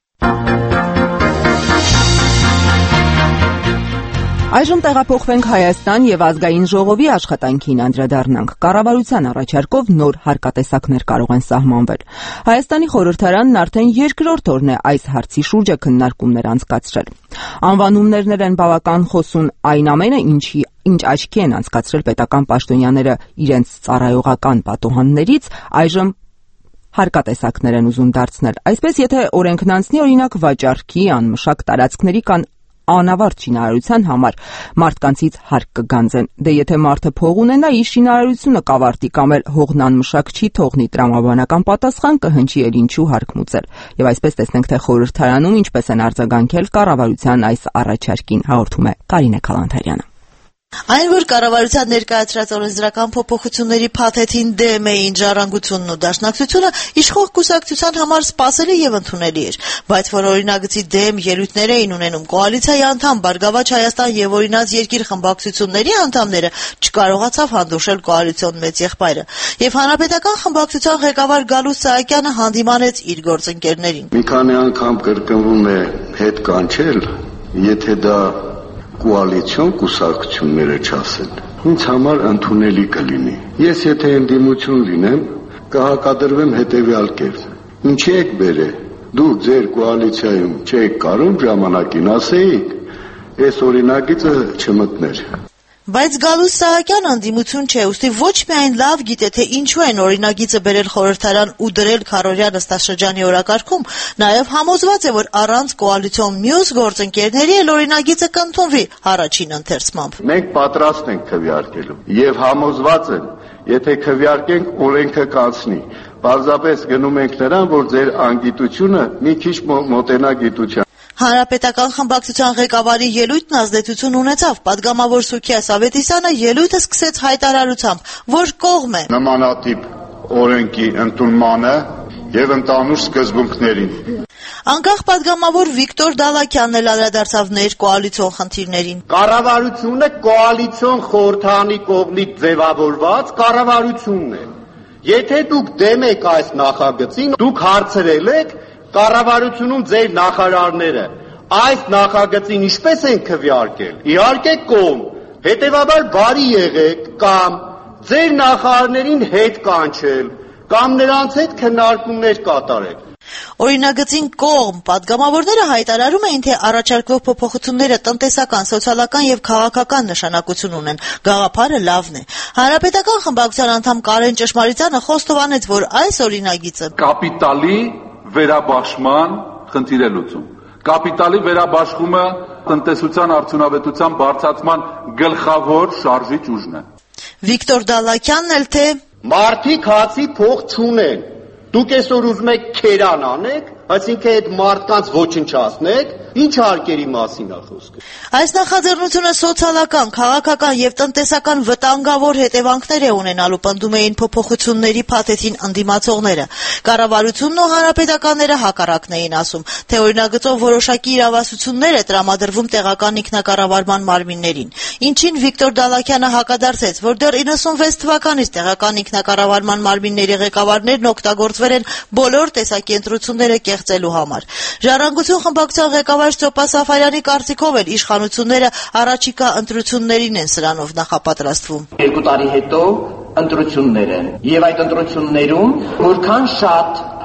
Այժմ տեղափոխվենք Հայաստան եւ ազգային ժողովի աշխատանքին անդրադառնանք։ Կառավարության առաջարկով նոր հարկատեսակներ կարող են սահմանվել։ Հայաստանի խորհրդարանն արդեն երկրորդ օրն է այս հարցի շուրջ քննարկումներ անցկացրել։ Անվանումներն են բավական խոսուն այն ամենը, ինչ աչքի են անցկացրել պետական պաշտոնյաները իրենց ծառայողական պատուհաններից, այժմ հարկատեսակներ են ուզում դարձնել։ Այսպես, եթե օրենքն անցնի, օրինակ վաճառքի, անմշակ տարածքների կան անավարտ շինարարության համար մարդկանցից հարկ կգանձեն։ Դե եթե մարդը փող ունենա, իր շինարարությունը կավարտի կամ էլ հողն անմշակ չի թողնի, տրամաբանական պատասխան կհնչի, էլ ինչու հարկ մուծել։ Եվ այսպես տեսնենք, թե խորհրդարանում ինչպես են արձագանքել կառավարության այս առաջարկին, հաղորդում է Կարինե Քալանթարյանը։ Այն, որ կառավարության ներկայացրած օրենսդրական փոփոխությունների փաթեթին դեմ էին Ժառանգությունն ու Դաշնակցությունը, իշխող կուսակցության համար սպասելի եւ ընդունելի էր, բայց որ օրինագծի դեմ ելույթներ էին ունենում կոալիցիայի անդամ Բարգավաճ Հայաստան եւ Օրինաց երկիր խմբակցությունների անդամները, չկարողացավ հանդուրժել կոալիցիոն մեծ եղբայրը։ Եվ հանրապետական խմբակցության ղեկավար Գալուստ Սահակյանը հանդիմանեց իր գործընկերներին։ Մի քանի անգամ կրկնվում է հետ կանչել, եթե դա կոալիցիոն կուսակցությունները չասեն, ինձ համար ընդունելի կլինի։ Ես եթե ընդդիմություն լինեմ, կհակադրվեմ հետևյալ կերպ։ Ինչի եք բերե։ Դուք ձեր կոալիցիայում չեք կարող ժամանակին ասեիք, այս օրինագիծը չմտներ։ Բայց Գալուստ Սահակյանը ընդդիմություն չէ, ուստի ոչ միայն լավ գիտե, թե ինչու են օրինագիծը բերել խորհրդարան ու դրել քարոզիա նստաշրջանի օրակարգում, նաև համոզված է, որ առանց կոալիցիոն մյուս գործընկերների էլ օրինագիծը կընդունվի առաջին ընթերցմամբ։ Մենք պատրաստ ենք քվեարկելու եւ համոզված եմ, եթե քվեարկենք, օրենքը կանցնի։ Պարզապես գնում ենք նրան, որ ձեր անգիտությունը մի քիչ մոտենա գիտության։ Հանրապետական խմբակցության ղեկավարի ելույթն ազդեցություն ունեցավ։ Պատգամավոր Սուքիաս Ավետիսյանը ելույթը սկսեց հայտարարությամբ, որ կողմ է նմանատիպ օրենքի ընդունմանը եւ ընդհանուր սկզբունքներին։ Անկախ պատգամավոր Վիկտոր Դալաքյանն էլ անդրադարձավ ներկոալիցիոն խնդիրներին։ Կառավարությունը կոալիցիոն խորհրդարանի կողմից ձևավորված կառավարությունն է։ Եթե դուք դեմ եք այս նախագծին, դուք հարցրել եք կառավարությունում ձեր նախարարները այս նախագծին ինչպես են քվեարկել։ Իհարկե կողմ, հետևաբար բարի եղեք կամ ձեր նախարարներին հետ կանչել կամ նրանց հետ քննարկումներ կատարեք։ Օրինագծին կողմ պատգամավորները հայտարարում էին, թե առաջարկվող փոփոխությունները տնտեսական, սոցիալական եւ քաղաքական նշանակություն ունեն։ Գաղափարը լավն է։ Հանրապետական խմբակցության անդամ Կարեն Ճշմարիտյանը խոստովանեց, որ այս օրինագիծը կապիտալի վերաբաշխման խնդիր է լուծում։ Կապիտալի վերաբաշխումը տնտեսության արդյունավետության բարձրացման գլխավոր շարժիչ ուժն է։ Վիկտոր Դալաքյանն էլ թե մարդիկ հացի փող չունեն։ Դուք այսօր ուզում եք քերան անեք, այսինքն այդ մարդկանց ոչնչացնեք, ինչ հարկերի մասին է խոսքը։ Այս նախաձեռնությունը սոցիալական, քաղաքական եւ տնտեսական վտանգավոր հետևանքներ է ունենալու, պնդում էին փոփոխությունների փաթեթին ընդդիմացողները։ Կառավարությունն ու հանրապետականները հակառակն էին ասում, թե օրինագծով որոշակի իրավասություններ է տրամադրվում տեղական ինքնակառավարման մարմիններին։ Ինչին Վիկտոր Դալաքյանը հակադարձեց, որ դեռ 96 թվականից տեղական ինքնակառավարման մարմինների ղեկավարներն օգտագործվել են բոլոր տեսակի ընտրությունները կեղծելու համար։ Ժառանգություն խմբակցության ղեկավար Ստոպա Սաֆարյանի կարծիքով էլ իշխանությունները առաջիկա ընտրություններին են սրանով նախապատրաստվում։ 2 տարի հետո ընտրություններ են եւ այդ ընտրություններում որքան շատ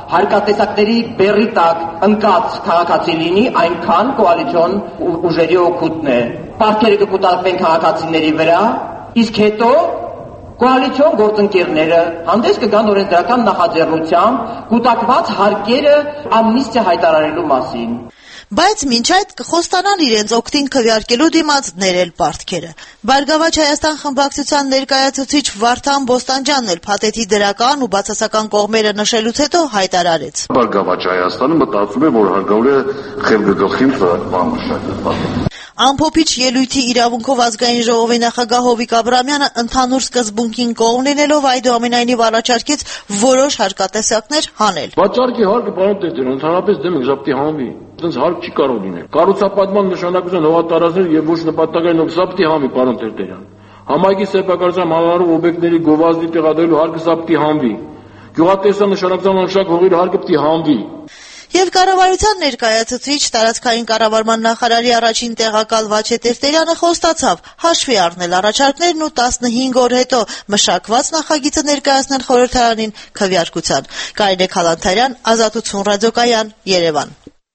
հարկատեսակների բեռի տակ ընկած քաղաքացի լինի, այնքան կոալիցիոն ուժերի օգուտն է։ Պարտքերը կկուտակվեն քաղաքացիների վրա, իսկ հետո կոալիցիոն գործընկերները հանդես կգան օրենսդրական նախաձեռնությամբ կուտակված հարկերը ամնիստիա հայտարարելու մասին։ Բայց մինչ այդ կխոստանան իրենց օգտին քվեարկելու դիմացներ էլ պարտքերը։ Բարգավաճ Հայաստան խմբակցության ներկայացուցիչ Վարդան Բոստանջյանն էլ փաթեթի դրական ու բացասական կողմերը նշելուց հետո հայտարարեց. Բարգավաճ Հայաստանը մտածում է, որ հարկավոր է խելգգլխին բան մշակել։ Ամփոփիչ ելույթի իրավունքով ազգային ժողովի նախագահ Հովիկ Աբրամյանը ընդհանուր սկզբունքին կողմ լինելով այդուամենայնիվ առաջարկեց որոշ հարկատեսակներ հանել։ Վաճառքի հարկը պարոն Տեր-ջան, ընդհանրապես դեմ եք ժապտի հանվի։ Այդպես հարկ չի կարող լինել։ Կառուցապատման նշանակության հողատարածքներ եւ ոչ նպատակային օբսապտի հանվի, պարոն Տեր-ջան։ Համայնքի սեփականության համարու օբյեկտների գովազդի տեղադրելու հարկը սապտի հանվի։ Գյուղատնտեսական նշանակության անշակ հողերի հարկը պիտի հանվի։ Եվ կառավարության ներկայացուցիչ տարածքային կառավարման նախարարի առաջին տեղակալ Վաչե Տերտերյանը խոստացավ հաշվի առնել առաջարկներն ու 15 օր հետո մշակված նախագիծը ներկայացնել խորհրդարանին քվեարկության։ Կարինե Քալանթարյան, Ազատություն ռադիոկայան, Երևան։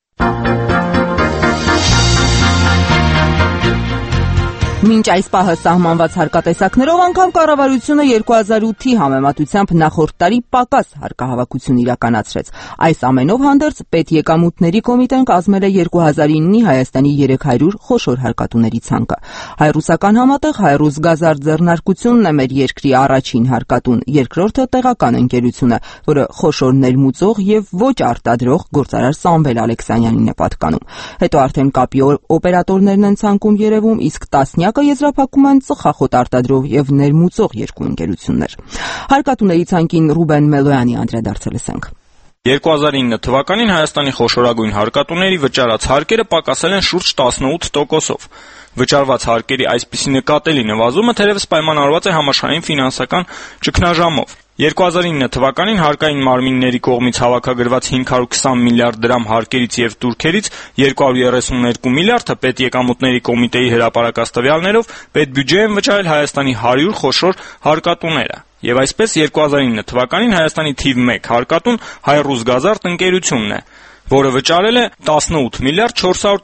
Մինչ այս պահը սահմանված հարկատեսակներով անգամ կառավարությունը 2008-ի համեմատությամբ նախորդ տարի պակաս հարկահավաքություն իրականացրեց։ Այս ամենով հանդերձ պետեկամուտների կոմիտեն կազմել է 2009-ի Հայաստանի 300 խոշոր հարկատուների ցանկը։ Հայ-ռուսական համատեղ Հայ-ռուս գազարդ ձեռնարկությունն է մեր երկրի առաջին հարկատուն, երկրորդը տեղական ընկերություն է, որը խոշոր ներմուծող եւ ոչ արտադրող գործարար Սամվել Ալեքսանյանին է պատկանում։ Հետո արդեն կապի օպերատորներն են ցանկում երևում, իսկ տասնյակը եզրափակում են ծխախոտ արտադրող եւ ներմուծող երկու ընկերություններ։ Հարկատուների ցանկին Ռուբեն Մելոյանի անդրադարձը լսենք։ 2009 թվականին Հայաստանի խոշորագույն հարկատուների վճարած հարկերը պակասել են շուրջ 18%-ով։ Վճարված հարկերի այսպիսի նկատելի նվազումը թերևս պայմանավորված է համաշխարհային ֆինանսական ճգնաժամով։ 2009 թվականին հարկային մարմինների կողմից հավաքագրված 520 միլիարդ դրամ հարկերից եւ տուրքերից 232 միլիարդը պետեկամուտների կոմիտեի հրապարակած տվյալներով պետբյուջե են վճարել Հայաստանի 100 խոշոր հարկատուները։ Եվ այսպես 2009 թվականին Հայաստանի թիվ 1 հարկատուն Հայ-ռուս գազարդ ընկերությունն է, որը վճարել է 18 միլիարդ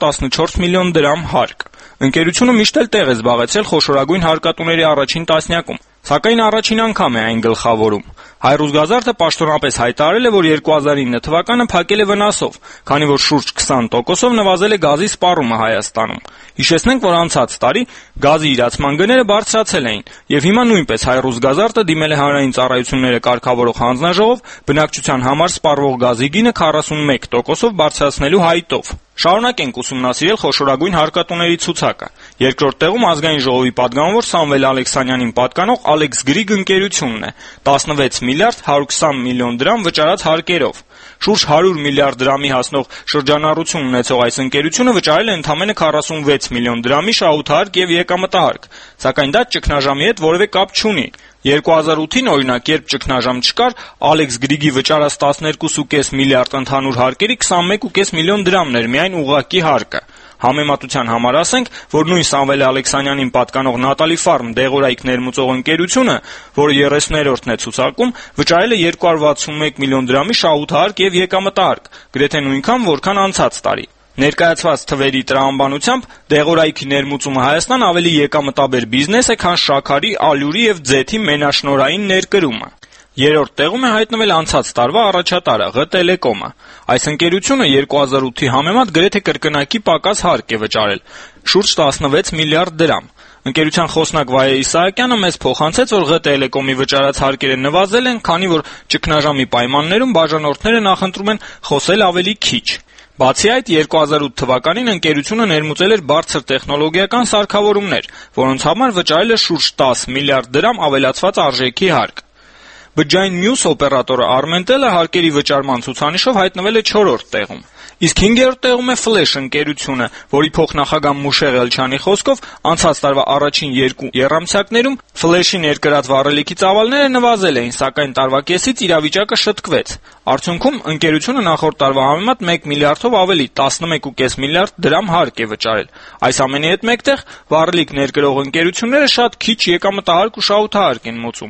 414 միլիոն դրամ հարկ։ Ընկերությունը միշտ էլ տեղ է զբաղեցրել խոշորագույն հարկատուների առաջին տասնյակում, սակայն առաջին անգամ է այն գլխավորում։ Հայ-ռուս գազարդը պաշտոնապես հայտարարել է, որ 2009 թվականը փակել է վնասով, քանի որ շուրջ 20%-ով նվազել է գազի սպառումը Հայաստանում։ Հիշեցնենք, որ անցած տարի գազի իրացման գները բարձրացել էին, եւ հիմա նույնպես Հայ-ռուս գազարդը դիմել է հանրային ծառայությունները կարգավորող հանձնաժողով բնակչության համար սպառվող գազի գինը 41%-ով բարձրացնելու հայտով։ Շարունակենք ուսումնասիրել խոշորագույն հարկատուների ցուցակը։ Երկրորդ տեղում ազգային ժողովի падգամավոր Սամվել Ալեքսանյանին պատկանող Alex Grig ընկերությունն է 16 միլիարդ 120 միլիոն դրամ վճարած հարկերով։ Շուրջ 100 միլիարդ դրամի հասնող շրջանառություն ունեցող այս ընկերությունը վճարել է ընդամենը 46 միլիոն դրամի շահութահարկ եւ եկամտահարկ, սակայն դա ճգնաժամի հետ որևէ կապ չունի։ 2008-ին օրինակ, երբ ճգնաժամ չկար, Alex Grig-ի վճարած 12.5 միլիարդ ընդհանուր հարկերի 21.5 միլիոն դրամն էր միայն ուղղակի հարկը։ Համեմատության համար ասենք, որ նույն Սամվել Ալեքսանյանին պատկանող Նատալի Ֆարմ դեղորայք ներմուծող ընկերությունը, որը 30-րդն է ցուցակում, վճարել է 261 միլիոն դրամի շահութահարկ եւ եկամտահարկ, գրեթե նույնքան, որքան անցած տարի։ Ներկայացված թվերի տրամաբանությամբ դեղորայքի ներմուծումը Հայաստան ավելի եկամտաբեր բիզնես է, քան շաքարի, ալյուրի եւ ձեթի մենաշնորհային ներկրումը։ Երրորդ տեղում է հայտնվել անցած տարվա առաջատարը ղ Տելեկոմը։ Այս ընկերությունը 2008-ի համեմատ գրեթե կրկնակի պակաս հարկ է վճարել՝ շուրջ 16 միլիարդ դրամ։ Ընկերության խոսնակ Վայե Իսահակյանը մեզ փոխանցեց, որ ղ Տելեկոմի վճարած հարկերը նվազել են, քանի որ ճգնաժամի պայմաններում բաժանորդները նախընտրում են խոսել ավելի քիչ։ Բացի այդ, 2008 թվականին ընկերությունը ներմուծել էր բարձր տեխնոլոգիական սարքավորումներ, որոնց համար վճարել է շուրջ 10 միլիարդ դրամ ավելացված արժեքի հարկ։ Բջջային մյուս օպերատորը Armentel-ը հարկերի վճարման ցուցանիշով հայտնվել է 4-րդ տեղում։ Իսկ 5-րդ տեղում է Flash ընկերությունը, որի փոխնախագահ Մուշեղ Էլչյանի խոսքով անցած տարվա առաջին 2 եռամսյակներում Flash-ի ներկրած վառելիքի ծավալները նվազել էին, սակայն տարվա կեսից իրավիճակը շտկվեց։ Արդյունքում ընկերությունը նախորդ տարվա համեմատ 1 միլիարդով ավելի 11.5 միլիարդ դրամ հարկ է վճարել։ Այս ամենի հետ մեկտեղ վառելիք ներկրող ընկերությունները շատ քիչ եկամտահարկ ու շահութահարկ են մուծում։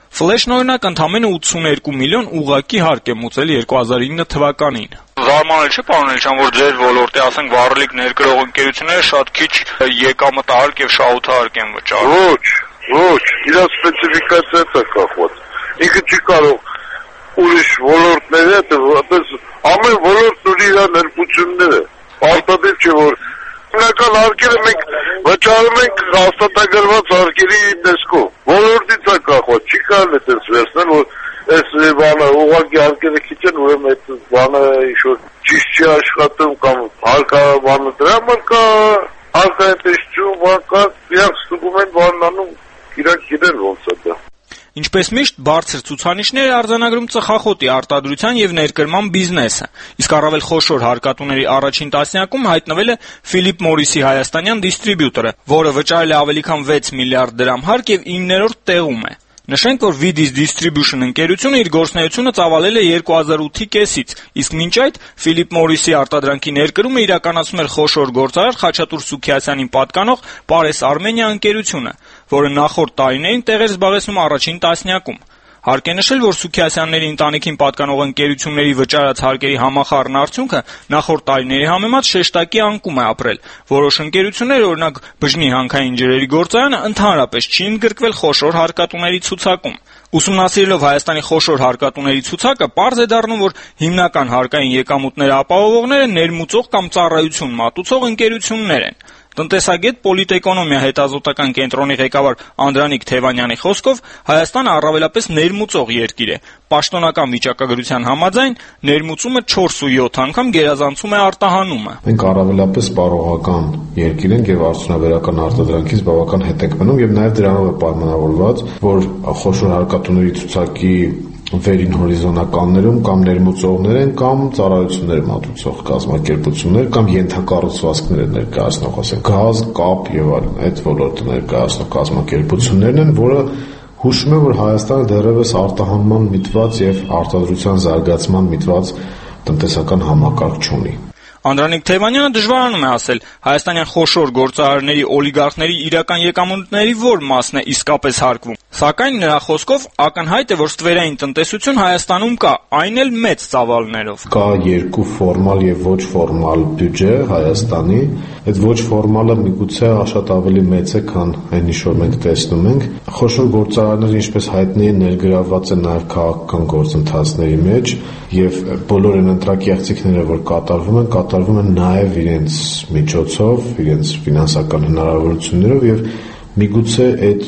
Ֆլեշն օրինակ ընդամենը 82 միլիոն ուղղակի հարկ է մուծել 2009 թվականին։ Զարմանալի չէ, պարոն Էլիչյան, որ ձեր ոլորտի, ասենք, վառելիք ներկրող ընկերությունները շատ քիչ եկամտահարկ եւ շահութահարկ են վճարում։ Ոչ, իր սպეციფიკացիայից է կախված։ Ինքը չի կարող ուրիշ ոլորտների հետ, այդպես ամեն ոլորտն ունի իր ներկությունները։ Արտադիր չէ, որ հիմնական հարկերը մենք վճարում ենք հաստատագրված հարկերի տեսքով։ Ոլորտից է կախված, չի կարող այդպես վերցնել, որ այս բանը ուղղակի հարկերը քիչ են, ուրեմն այդ բանը ինչ-որ ճիշտ չի աշխատում կամ հարկաբանը դրա համար կա հարկայտեսություն, բան կա, իրանք ստուգում են բանն անում, իրանք գիտեն ոնց է դա։ Ինչպես միշտ, բարձր ցուցանիշներ է արձանագրում ծխախոտի արտադրության եւ ներկրման բիզնեսը, իսկ առավել խոշոր հարկատուների առաջին տասնյակում հայտնվել է Philip Morris-ի հայաստանյան դիստրիբյուտորը, որը վճարել է ավելի քան 6 միլիարդ դրամ հարկ եւ 9-րդ տեղում է։ Նշենք, որ Vidis Distribution ընկերությունը իր գործունեությունը ծավալել է 2008-ի կեսից, իսկ մինչ այդ Philip Morris-ի արտադրանքի ներկրումը իրականացնում էր խոշոր գործարար Խաչատուր Սուքիասյանին պատկանող Pares Armenia ընկերությունը, որը նախորդ տարիներին տեղ էր զբաղեցնում առաջին տասնյակում։ Հարկ է նշել, որ Սուքիասյանների ընտանիքին պատկանող ընկերությունների վճարած հարկերի համախառն արդյունքը նախորդ տարիների համեմատ շեշտակի անկում է ապրել։ Որոշ ընկերություններ, օրինակ բժնի հանքային ջրերի գործարանը, ընդհանրապես չի ընդգրկվել խոշոր հարկատուների ցուցակում։ Ուսումնասիրելով Հայաստանի խոշոր հարկատուների ցուցակը, պարզ է դառնում, որ հիմնական հարկային եկամուտները ապահովողները ներմուծող կամ ծառայություն մատուցող ընկերություններ են։ Տնտեսագետ Պոլիտէկոնոմիա հետազոտական կենտրոնի ղեկավար Անդրանիկ Թևանյանի խոսքով Հայաստանը առավելապես ներմուծող երկիր է։ Պաշտոնական վիճակագրության համաձայն ներմուծումը 4.7 անգամ գերազանցում է արտահանումը։ Մենք առավելապես պարողական երկիր ենք եւ արդյունաբերական արտադրանքից բավական հետ ենք մնում եւ նաեւ դրանով է պայմանավորված, որ խոշոր հարկատուների ցուցակի վերին հորիզոնականներում կամ ներմուծողներ են կամ ծառայություններ մատուցող կազմակերպություններ կամ ենթակառուցվածքներ են ներկայացնող, ասենք գազ, կապ եւ այլն, այդ ոլորտը ներկայացնող կազմակերպություններն են, որը հուշում է, որ Հայաստանը դեռևս արտահանման միտված եւ արտադրության զարգացման միտված տնտեսական համակարգ չունի։ Անդրանիկ Թևանյանը դժվարանում է ասել հայաստանյան խոշոր գործարարների օլիգարխների իրական եկամուտների որ մասն է իսկապես հարկվում։ Սակայն նրա խոսքով ակնհայտ է, որ ստվերային տնտեսություն Հայաստանում կա, այն էլ մեծ ծավալներով։ Կա երկու ֆորմալ եւ ոչ ֆորմալ բյուջե Հայաստանի, այդ ոչ ֆորմալը միգուցե շատ ավելի մեծ է, քան այն ինչ որ մենք տեսնում ենք։ Խոշոր գործարարները, ինչպես հայտնի է, ներգրավված են նաեւ քաղաքական գործընթացների մեջ եւ բոլոր այն ընտրակեղծիքները, որ կատարվում են նաև իրենց միջոցով, իրենց ֆինանսական հնարավորություններով եւ միգուցե այդ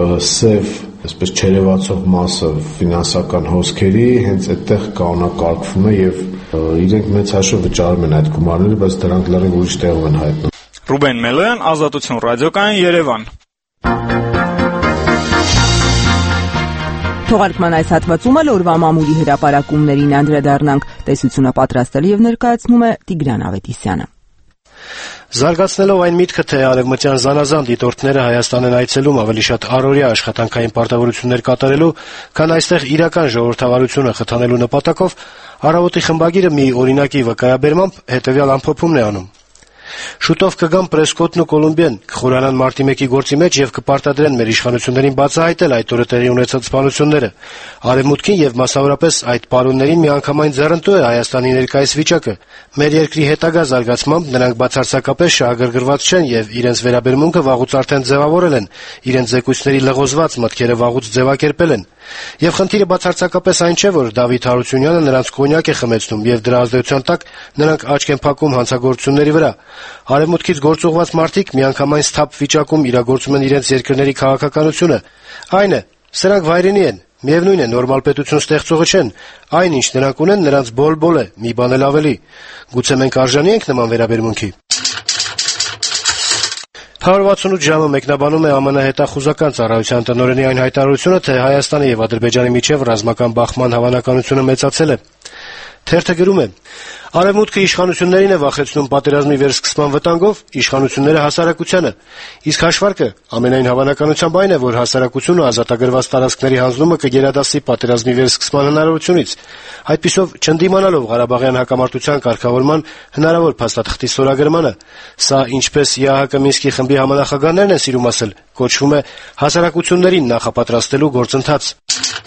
սև, այսպես չերևացող մասը ֆինանսական հոսքերի հենց այդտեղ կանոնակարգվում է եւ իրենք մեծ հաշվով վճարում են այդ գումարները, բայց դրանք լրիվ ուրիշ տեղում են հայտնվում։ Ռուբեն Մելոյան, Ազատություն ռադիոկայան, Երևան։ Թողարկման այս հատվածում էլ օրվա մամուլի հրապարակումներին անդրադառնանք։ Տեսությունը պատրաստել եւ ներկայացնում է Տիգրան Ավետիսյանը։ Զարգացնելով այն միտքը, թե արևմտյան զանազան դիտորդները Հայաստան են այցելում ավելի շատ առօրյա աշխատանքային պարտավորություններ կատարելու, քան այստեղ իրական ժողովրդավարությունը խթանելու նպատակով, Առավոտի խմբագիրը մի օրինակի վկայաբերմամբ հետևյալ ամփոփումն է անում. Շուտով կգան Պրեսկոտն ու Կոլումբիան, կխորանան մարտի 1-ի գործի մեջ եւ կպարտադրեն մեր իշխանություններին բացահայտել այդ օրը տեղի ունեցած սպանությունները։ Արևմուտքին եւ մասնավորապես այդ պարոններին միանգամայն ձեռնտու է Հայաստանի ներկայիս վիճակը։ Մեր երկրի հետագա զարգացմամբ նրանք բացարձակապես շահագրգռված չեն եւ իրենց վերաբերմունքը վաղուց արդեն ձևավորել են, իրենց զեկույցների լղոզված մտքերը վաղուց ձևակերպել են։ Եվ խնդիրը բացարձակապես այն չէ, որ Դավիթ Հարությունյանը նրանց կոնյակ է խմեցնում եւ դրա ազդեցության տակ նրանք աչք են փակում հանցագործությունների վրա։ Արևմուտքից գործուղված մարդիկ միանգամայն սթափ վիճակում իրագործում են իրենց երկրների քաղաքականությունը։ Այն է, սրանք վայրենի են, միևնույն է, նորմալ պետություն ստեղծողը չեն։ Այն ինչ նրանք ունեն, նրանց բոլ-բոլ է, մի բան էլ ավելի։ Գուցե մենք արժանի ենք նման վերաբերմունքի։ 168 ժամը մեկնաբանում է ԱՄՆ հետախուզական ծառայության տնօրենի այն հայտարարությունը, թե Հայաստանի եւ Ադրբեջանի միջև ռազմական բախման հավանականությունը մեծացել է։ Թերթը գրում է. Արևմուտքը իշխանություններին է վախեցնում պատերազմի վերսկսման վտանգով, իշխանությունները հասարակությանը։ Իսկ հաշվարկը ամենայն հավանականությամբ այն է, որ հասարակությունը ազատագրված տարածքների հանձնումը կգերադասի պատերազմի վերսկսման հնարավորությունից։ Այդպիսով, չընդդիմանալով Ղարաբաղյան հակամարտության կարգավորման հնարավոր փաստաթղթի ստորագրմանը, սա ինչպես ԵԱՀԿ Մինսկի խմբի համանախագահներն են սիրում ասել, կոչվում է հասարակություններին նախապատրաստելու գործընթաց։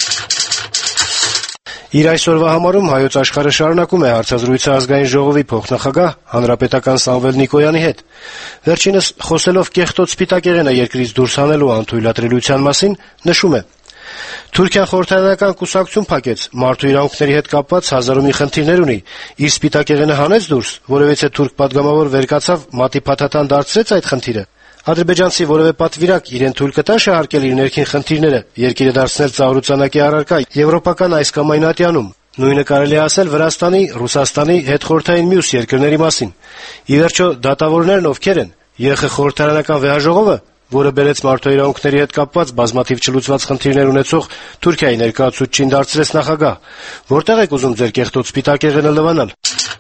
Իր այսօրվա համարում Հայոց աշխարհը շարունակում է հարցազրույցը ազգային ժողովի փոխնախագահ հանրապետական Սամվել Նիկոյանի հետ։ Վերջինս խոսելով կեղտոտ սպիտակեղենը երկրից դուրս հանելու անթույլատրելիության մասին նշում է. Թուրքիան խորհրդարանական կուսակցություն փակեց, մարդու իրավունքների հետ կապված հազարու մի խնդիրներ ունի, իր սպիտակեղենը հանեց դուրս, որովհետեւ թուրք падգամավոր վերկացավ, մատի փաթաթան դարձրեց այդ խնդիրը։ Ադրբեջանցի որևէ պատվիրակ իրեն թույլ կտա շահարկել իր ներքին խնդիրները, երկիրը դարձնել ծաղրուծանակի առարկա եվրոպական այս կամ այն ատյանում։ Նույնը կարելի է ասել Վրաստանի, Ռուսաստանի հետ խորհրդային մյուս երկրների մասին։ Ի վերջո, դատավորներն ովքեր են։ ԵԽ խորհրդարանական վեհաժողովը, որը բերեց մարդու իրավունքների հետ կապված բազմաթիվ չլուծված խնդիրներ ունեցող Թուրքիայի ներկայացուցչին դարձրեց նախագահ։ Որտեղ եք ուզում ձեր կեղտոտ սպիտակեղենը լվանալ։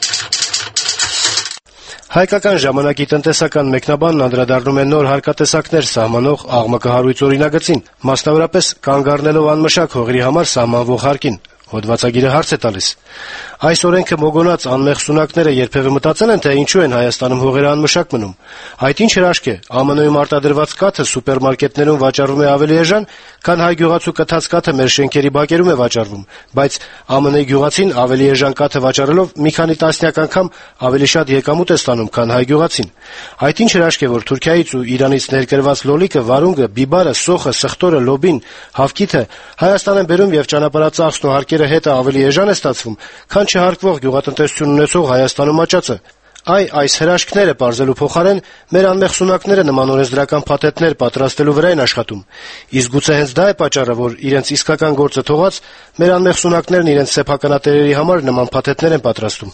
Հայկական ժամանակի տնտեսական մեկնաբանն անդրադառնում է նոր հարկատեսակներ սահմանող աղմկահարույց օրինագծին, մասնավորապես կանգ առնելով անմշակ հողերի համար սահմանվող հարկին։ Հոդվածագիրը հարց է տալիս. այս օրենքը մոգոնած անմեղ սունակները երբևէ մտածել են, թե ինչու են Հայաստանում հողերը անմշակ մնում։ Այդ ինչ հրաշք է, ԱՄՆ-ում արտադրված կաթը սուպերմարկետներում վաճառվում է ավելի էժան, քան հայ գյուղացու կթած կաթը մեր շենքերի բակերում է վաճառվում, բայց ԱՄՆ-ի գյուղացին ավելի էժան կաթը վաճառելով մի քանի տասնյակ անգամ ավելի շատ եկամուտ է ստանում, քան հայ գյուղացին։ Այդ ինչ հրաշք է, որ Թուրքիայից ու Իրանից ներկրված լոլիկը, վարունգը, բիբարը, սոխը, սխտորը, լոբին, հավքիթը Հայաստան են բերում եւ ճանապարհածախսն ու հարկերը հետը ավելի էժան է ստացվում, քան չհարկվող գյուղատնտեսություն ունեցող Հայաստանում աճածը։ Այս հրաշքները պարզելու փոխարեն մեր անմեղ սունակները նման օրենսդրական փաթեթներ պատրաստելու վրա են աշխատում։ Իսկ գուցե հենց դա է պատճառը, որ իրենց իսկական գործը թողած մեր անմեղ սունակներն իրենց սեփականատերերի համար նման փաթեթներ են պատրաստում։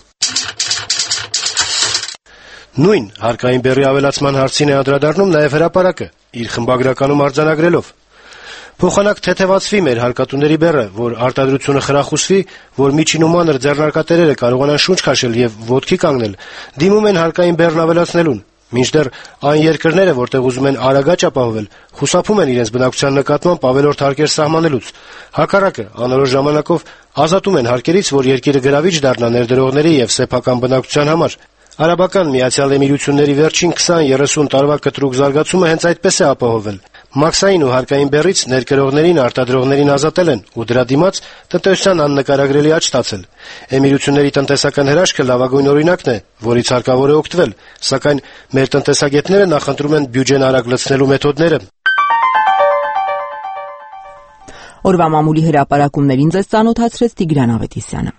Նույն հարկային բեռի ավելացման հարցին է անդրադառնում նաև հրապարակը, իր խմբագրականում արձանագրելով. Փոխանակ թեթևացվի մեր հարկատուների բեռը, որ արտադրությունը խրախուսվի, որ միջին ու մանր ձեռնարկատերերը կարողանան շունչ քաշել եւ ոտքի կանգնել, դիմում են հարկային բեռն ավելացնելուն, մինչդեռ այն երկրները, որտեղ ուզում են արագաճ ապահովել, խուսափում են իրենց բնակչության նկատմամբ ավելորդ հարկեր սահմանելուց։ Հակառակը, անորոշ ժամանակով ազատում են հարկերից, որ երկիրը գրավիչ դառնա ներդրողների եւ սեփական բնակչության համար։ Արաբական Միացյալ Էմիրությունների վերջին 20-30 տարվա կտրուկ զարգացումը հենց այդպես է ապահովել։ Մաքսային ու հարկային բեռից ներկրողներին, արտադրողներին ազատել են ու դրա դիմաց տնտեսության աննկարագրելի աճ ստացել։ Էմիրությունների տնտեսական հրաշքը լավագույն օրինակն է, որից հարկավոր է օգտվել, սակայն մեր տնտեսագետները նախընտրում են բյուջեն արագ լցնելու մեթոդները։ Օրվա մամուլի հրապարակումներին ձեզ ծանոթացրեց Տիգրան Ավետիսյանը։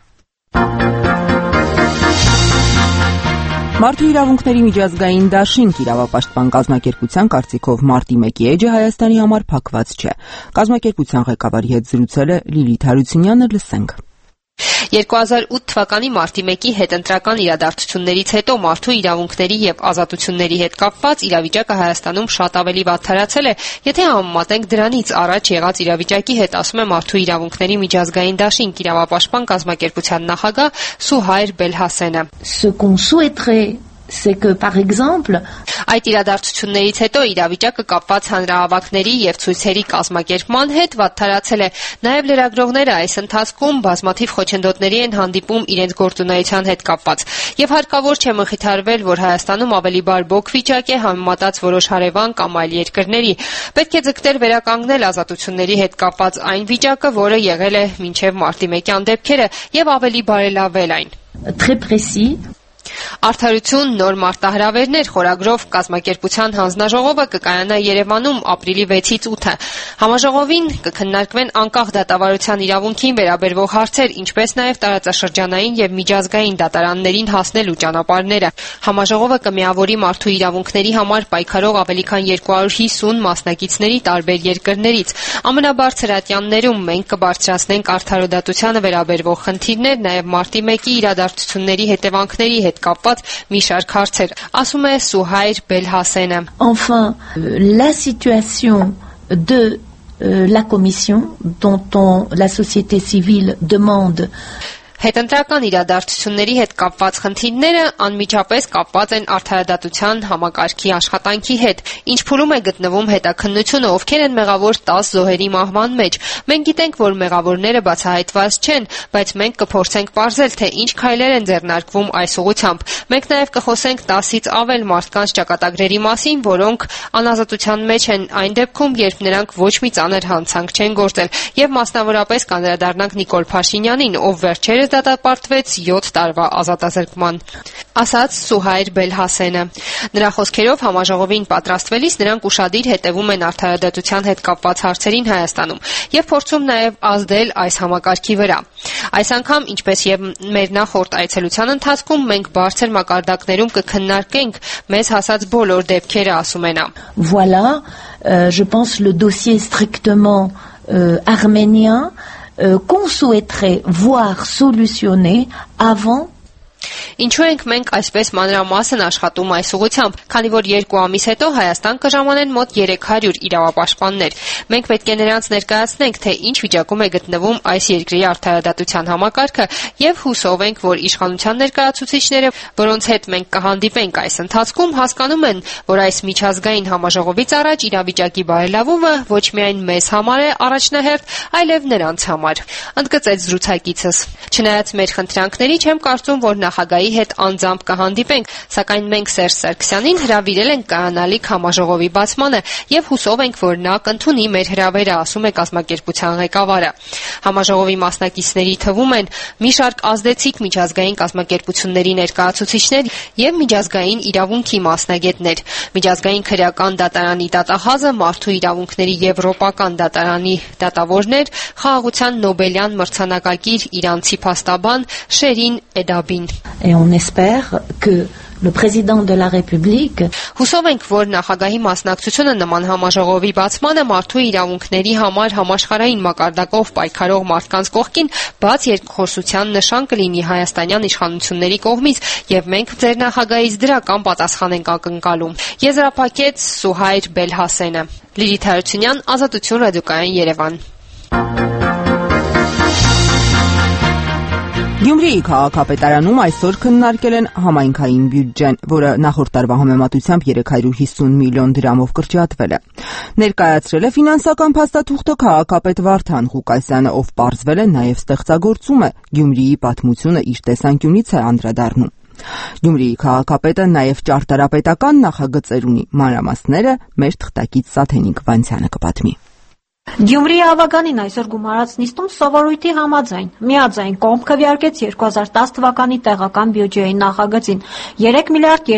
Մարդու իրավունքների միջազգային դաշինք իրավապաշտպան կազմակերպության կարծիքով մարտի 1-ի էջը Հայաստանի համար փակված չէ։ Կազմակերպության ղեկավարի հետ զրուցել է Լիլիթ Հարությունյանը, լսենք։ 2008 թվականի մարտի 1-ի հետընտրական իրադարձություններից հետո մարդու իրավունքների եւ ազատությունների հետ կապված իրավիճակը Հայաստանում շատ ավելի վատթարացել է, եթե համեմատենք դրանից առաջ եղած իրավիճակի հետ, ասում է մարդու իրավունքների միջազգային դաշինք իրավապաշտպան կազմակերպության նախագահ Սուհայր Բելհասենը։ C'est que, par exemple, այդ իրադարձություններից հետո իրավիճակը կապված հանրահավաքների եւ ցույցերի կազմակերպման հետ վատթարացել է։ Նաեւ լրագրողները այս ընթացքում բազմաթիվ խոչընդոտների են հանդիպում իրենց գործունեության հետ կապված։ Եվ հարկավոր չէ մխիթարվել, որ Հայաստանում ավելի բարբոք վիճակ է համեմատած որոշ հարևան կամ այլ երկրների։ Պետք է ձգտել վերականգնել ազատությունների հետ կապված այն վիճակը, որը եղել է մինչեւ մարտի 1-յան դեպքերը, եւ ավելի բարելավել այն։ Très précis. Արդարություն, նոր մարտահրավերներ խորագրով կազմակերպության հանձնաժողովը կկայանա Երևանում ապրիլի 6-ից 8-ը։ Համաժողովին կքննարկվեն անկախ դատավարության իրավունքին վերաբերող հարցեր, ինչպես նաև տարածաշրջանային եւ միջազգային դատարաններին հասնելու ճանապարհները։ Համաժողովը կմիավորի մարդու իրավունքների համար պայքարող ավելի քան 250 մասնակիցների տարբեր երկրներից։ Ամենաբարձր ատյաններում մենք կբարձրացնենք արդարադատությանը վերաբերող խնդիրներ, նաև մարտի 1-ի իրադարձությունների հետևանքների հետ կապված մի շարք հարցեր, ասում է Սուհայր Բելհասենը։ Enfin, la situation de la commission dont la société civile demande Հետընտրական իրադարձությունների հետ կապված խնդիրները անմիջապես կապված են արդարադատության համակարգի աշխատանքի հետ, ինչ փուլում է գտնվում հետաքննությունը, ովքեր են մեղավոր 10 զոհերի մահվան մեջ։ Մենք գիտենք, որ մեղավորները բացահայտված չեն, բայց մենք կփորձենք պարզել, թե ինչ քայլեր են ձեռնարկվում այս ուղղությամբ։ Մենք նաև կխոսենք 10-ից ավել մարդկանց ճակատագրերի մասին, որոնք անազատության մեջ են այն դեպքում, երբ նրանք ոչ մի ծանր հանցանք չեն գործել, եւ մասնավորապես կանդրադառնանք Նիկոլ Փաշինյանին, ով վերջերս դատապարտվեց 7 տարվա ազատազրկման, ասաց Սուհայր Բելհասենը։ Նրա խոսքերով համաժողովին պատրաստվելիս նրանք ուշադիր հետևում են արդարադատության հետ կապված հարցերին Հայաստանում եւ փորձում նաեւ ազդել այս համակարգի վրա։ Այս անգամ, ինչպես եւ մեր նախորդ այցելության ընթացքում, մենք բարձր մակարդակներում կքննարկենք մեզ հասած բոլոր դեպքերը, ասում է նա։ Voilà, je pense le dossier strictement arménien qu'on souhaiterait voir solutionné avant. Ինչու ենք մենք այսպես մանրամասն աշխատում այս ուղղությամբ, քանի որ 2 ամիս հետո Հայաստան կժամանեն մոտ 300 իրավապաշտպաններ։ Մենք պետք է նրանց ներկայացնենք, թե ինչ վիճակում է գտնվում այս երկրի արդարադատության համակարգը եւ հուսով ենք, որ իշխանության ներկայացուցիչները, որոնց հետ մենք կհանդիպենք այս ընթացքում, հասկանում են, որ այս միջազգային համաժողովից առաջ իրավիճակի բարելավումը ոչ միայն մեզ համար է առաջնահերթ, այլև նրանց համար։ Ընդգծեց զրուցակիցս։ Չնայած մեր խնդրանքների, չեմ կարծում, որ նախագահի հետ անձամբ կհանդիպենք, սակայն մենք Սերժ Սարգսյանին հրավիրել ենք կայանալիք համաժողովի բացմանը եւ հուսով ենք, որ նա կընդունի մեր հրավերը, ասում է կազմակերպության ղեկավարը։ Համաժողովի մասնակիցների թվում են մի շարք ազդեցիկ միջազգային կազմակերպությունների ներկայացուցիչներ եւ միջազգային իրավունքի մասնագետներ։ Միջազգային քրեական դատարանի դատահազը, մարդու իրավունքների եվրոպական դատարանի դատավորներ, խաղաղության Նոբելյան մրցանակակիր իրանցի փաստաբան Շերին Էդաբին։ Et on espère que le président de la République Հուսով ենք, որ նախագահի մասնակցությունը նման համաժողովի բացմանը մարդու իրավունքների համար համաշխարհային մակարդակով պայքարող մարդկանց կողքին բաց երկխոսության նշան կլինի հայաստանյան իշխանությունների կողմից, եւ մենք ձեր նախագահից դրական պատասխան ենք ակնկալում։ Եզրափակեց Սուհայր Բելհասենը։ Լիլիթ Հարությունյան, Ազատություն, ռադիոկայան, Երևան։ Գյումրիի քաղաքապետարանում այսօր քննարկել են համայնքային բյուջեն, որը նախորդ տարվա համեմատությամբ 350 միլիոն դրամով կրճատվել է։ Ներկայացրել է ֆինանսական փաստաթուղթը քաղաքապետ Վարդան Ղուկասյանը, ով պարզվել է նաև ստեղծագործում է, Գյումրիի պատմությունը իր տեսանկյունից է անդրադառնում։ Գյումրիի քաղաքապետը նաև ճարտարապետական նախագծեր ունի, մանրամասները մեր թղթակից Սաթենիկ Վանցյանը կպատմի։ Գյումրիի ավագանին այսօր գումարած նիստում սովորույթի համաձայն միաձայն կողմ քվեարկեց 2010 թվականի տեղական բյուջեի նախագծին 3 միլիարդ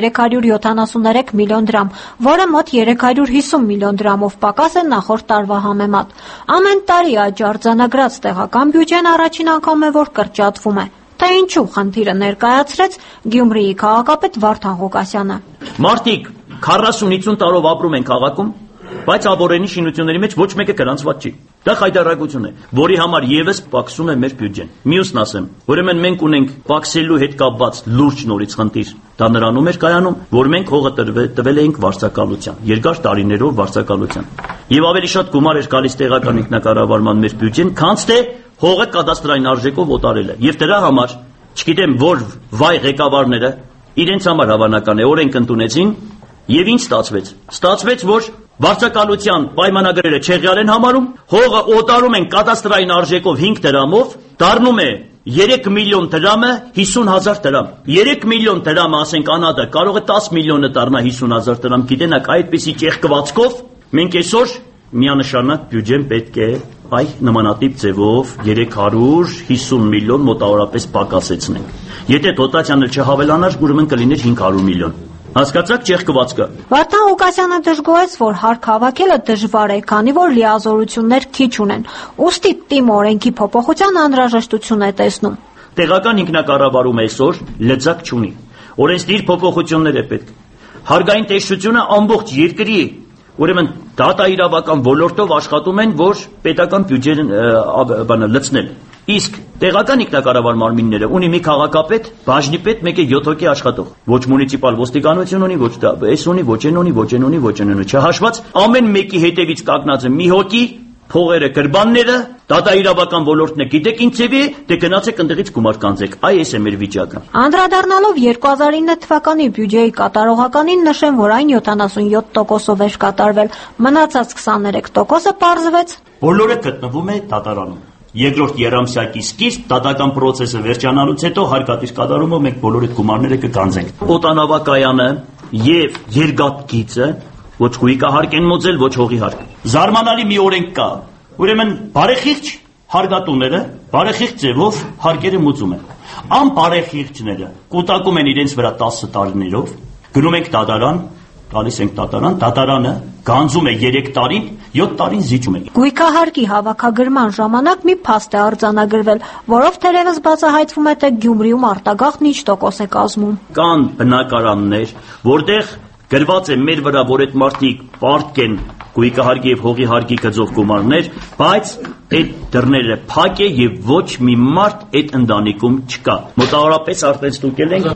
373 միլիոն դրամ, որը մոտ 350 միլիոն դրամով պակաս է նախորդ տարվա համեմատ։ Ամեն տարի աճ արձանագրած տեղական բյուջեն առաջին անգամ է, որ կրճատվում է։ Թե ինչու խնդիրը ներկայացրեց Գյումրիի քաղաքապետ Վարդան Ղուկասյանը։ Մարդիկ 40-50 տարով ապրում են քաղաքում, բայց աբորենի շինությունների մեջ ոչ մեկը գրանցված չի։ Դա խայտարակություն է, որի համար եւս պակսում է մեր բյուջեն։ Մյուսն ասեմ, ուրեմն մենք ունենք պակսելու հետ կապված լուրջ նորից խնդիր։ Դա նրանում էր կայանում, որ մենք հողը տվել էինք վարձակալության, երկար տարիներով վարձակալության։ Եվ ավելի շատ գումար էր գալիս տեղական ինքնակառավարման մեր բյուջեն, քան թե հողը կադաստրային արժեքով օտարել է։ Եվ դրա համար, չգիտեմ որ վայ ղեկավարները իրենց համար հավանական է օրենք ընդունեցին, եւ ինչ ստացվեց։ Ստացվեց, որ վարձակալության պայմանագրերը չեղյալ են համարում, հողը օտարում են կադաստրային արժեքով 5 դրամով, դառնում է 3 միլիոն դրամը 50,000 դրամ։ 3 միլիոն դրամը, ասենք անհատը, կարող է 10 միլիոնը դառնա 50,000 դրամ։ Գիտենաք, այդպիսի ճեղքվածքով մենք այսօր միանշանակ բյուջեն պետք է այ նմանատիպ ձևով 350 միլիոն մոտավորապես պակասեցնենք։ Եթե դոտացիան չհավելանար, ուրեմն կլիներ 500 միլիոն։ Հասկացաք ճեղքվածքը։ Վարդան Ղուկասյանը դժգոհեց, որ հարկ հավաքելը դժվար է, քանի որ լիազորություններ քիչ ունեն։ Ուստի ՏԻՄ օրենքի փոփոխության անհրաժեշտություն է տեսնում։ Տեղական ինքնակառավարումը այսօր լծակ չունի։ Օրենսդիր փոփոխություններ է պետք։ Հարկային տեսչությունը ամբողջ երկրի, ուրեմն դատաիրավական ոլորտով աշխատում են, որ պետական բյուջեն լցնել։ Իսկ տեղական ինքնակառավար մարմինները ունի մի քաղաքապետ, բաժնիպետ, մեկ է 7 հոգի աշխատող։ Ոչ մունիցիպալ ոստիկանություն ունի, ոչ դա էս ունի, ոչ են ունի, ոչ են ունի, ոչ են ունի։ Չհաշված ամեն մեկի հետևից կակնած է մի հոգի, փողերը, կրբանները, դատաիրավական ոլորտն է, գիտեք ինչ ձևի է, դե գնացեք ընդեղից գումար կանցեք։ Այս է մեր վիճակը։ Անդրադառնալով 2009 թվականի բյուջեի կատարողականին նշեմ, որ այն 77%-ով էր կատարվել, մնացած 23%-ը պարզվեց։ Բոլորը գտնվում է դատարանում։ Երկրորդ երամսյակի սկիզբ դատական process-ը վերջանալուց հետո հարկատիր կատարումով մենք բոլոր այդ գումարները կկանցենք։ Օտանավակայանը եւ երկաթգիծը ոչ գույքահարկ են մոծել, ոչ հողի հարկ։ Զարմանալի մի օրենք կա։ Ուրեմն բարեխիղճ հարկատուները բարեխիղճ ձևով հարկերը մոծում են։ Անբարեխիղճները կուտակում են իրենց վրա 10 տարիներով, գնում ենք դատարան, տալիս ենք դատարան, դատարանը գանձում է 3 տարին, 7 տարին զիջում է։ Գույքահարկի հավաքագրման ժամանակ մի փաստ է արձանագրվել, որով թերևս բացահայտվում է, թե Գյումրիում արտագաղթն ինչ տոկոս է կազմում։ Կան բնակարաններ, որտեղ գրված է մեր վրա, որ այդ մարդիկ պարտք են գույքահարկի եւ հողի հարկի գծով գումարներ, բայց այդ դռները փակ է եւ ոչ մի մարդ այդ ընտանիքում չկա։ Մոտավորապես արդեն ստուգել ենք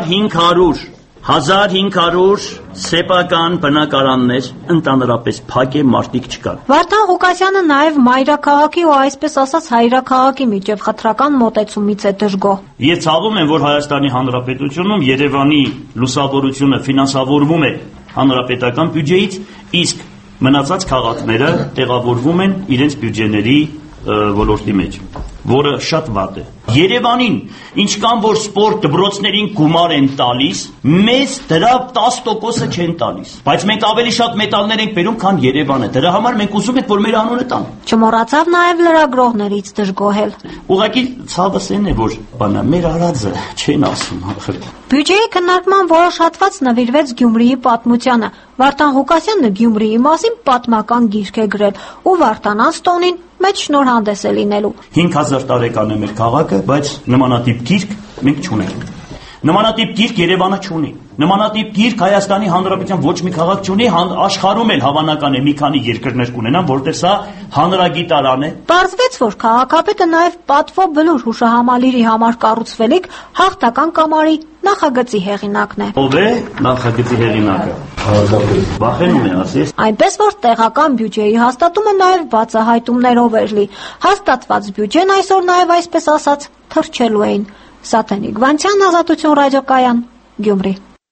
1500 սեփական բնակարաններ ընդհանրապես փակ է, մարդիկ չկան։ Վարդան Ղուկասյանը նաև մայրաքաղաքի ու այսպես ասած հայրաքաղաքի միջև խտրական մոտեցումից է դժգոհ։ Ես ցավում եմ, որ Հայաստանի Հանրապետությունում Երևանի լուսավորությունը ֆինանսավորվում է հանրապետական բյուջեից, իսկ մնացած քաղաքները տեղավորվում են իրենց բյուջեների ոլորտի մեջ, որը շատ վատ է։ Երևանին, ինչքան որ սպորտ դպրոցներին գումար են տալիս, մեզ դրա 10%-ը չեն տալիս։ Բայց մենք ավելի շատ մեդալներ ենք բերում, քան Երևանը։ Դրա համար մենք ուզում ենք, որ մեր անունը տան։ Չմոռացավ նաև լրագրողներից դժգոհել։ Ուղղակի ցավս այն է, որ բանա մեր արածը չեն ասում։ Բյուջեի քննարկման որոշ հատված նվիրվեց Գյումրիի պատմությանը։ Վարդան Ղուկասյանը Գյումրիի մասին պատմական գիրք է գրել ու Վարդան Անստոնին մեծ շնորհանդես է լինելու։ 5000 տարեկան է մեր քաղաքը, բայց նմանատիպ գիրք մենք չունենք։ Նմանատիպ գիրք Երևանը չունի։ Նմանատիպ գիրք Հայաստանի Հանրապետության ոչ մի քաղաք չունի, աշխարհում էլ հավանական է մի քանի երկրներ կունենան, որտեղ սա հանրագիտարան է։ Պարզվեց, որ քաղաքապետը նաև պատվո բլուր հուշահամալիրի համար կառուցվելիք հաղթական կամարի նախագծի հեղինակն է։ Ով է նախագծի հեղինակը։ Վախենում է ասես։ Այնպես որ տեղական բյուջեի հաստատումը նաև բացահայտումներով էր լի։ Հաստատված բյուջեն այսօր նաև այսպես ասած թռչելու էին։ Սաթենիկ Վանցյան, Ազատություն ռադիոկայան, Գյումրի։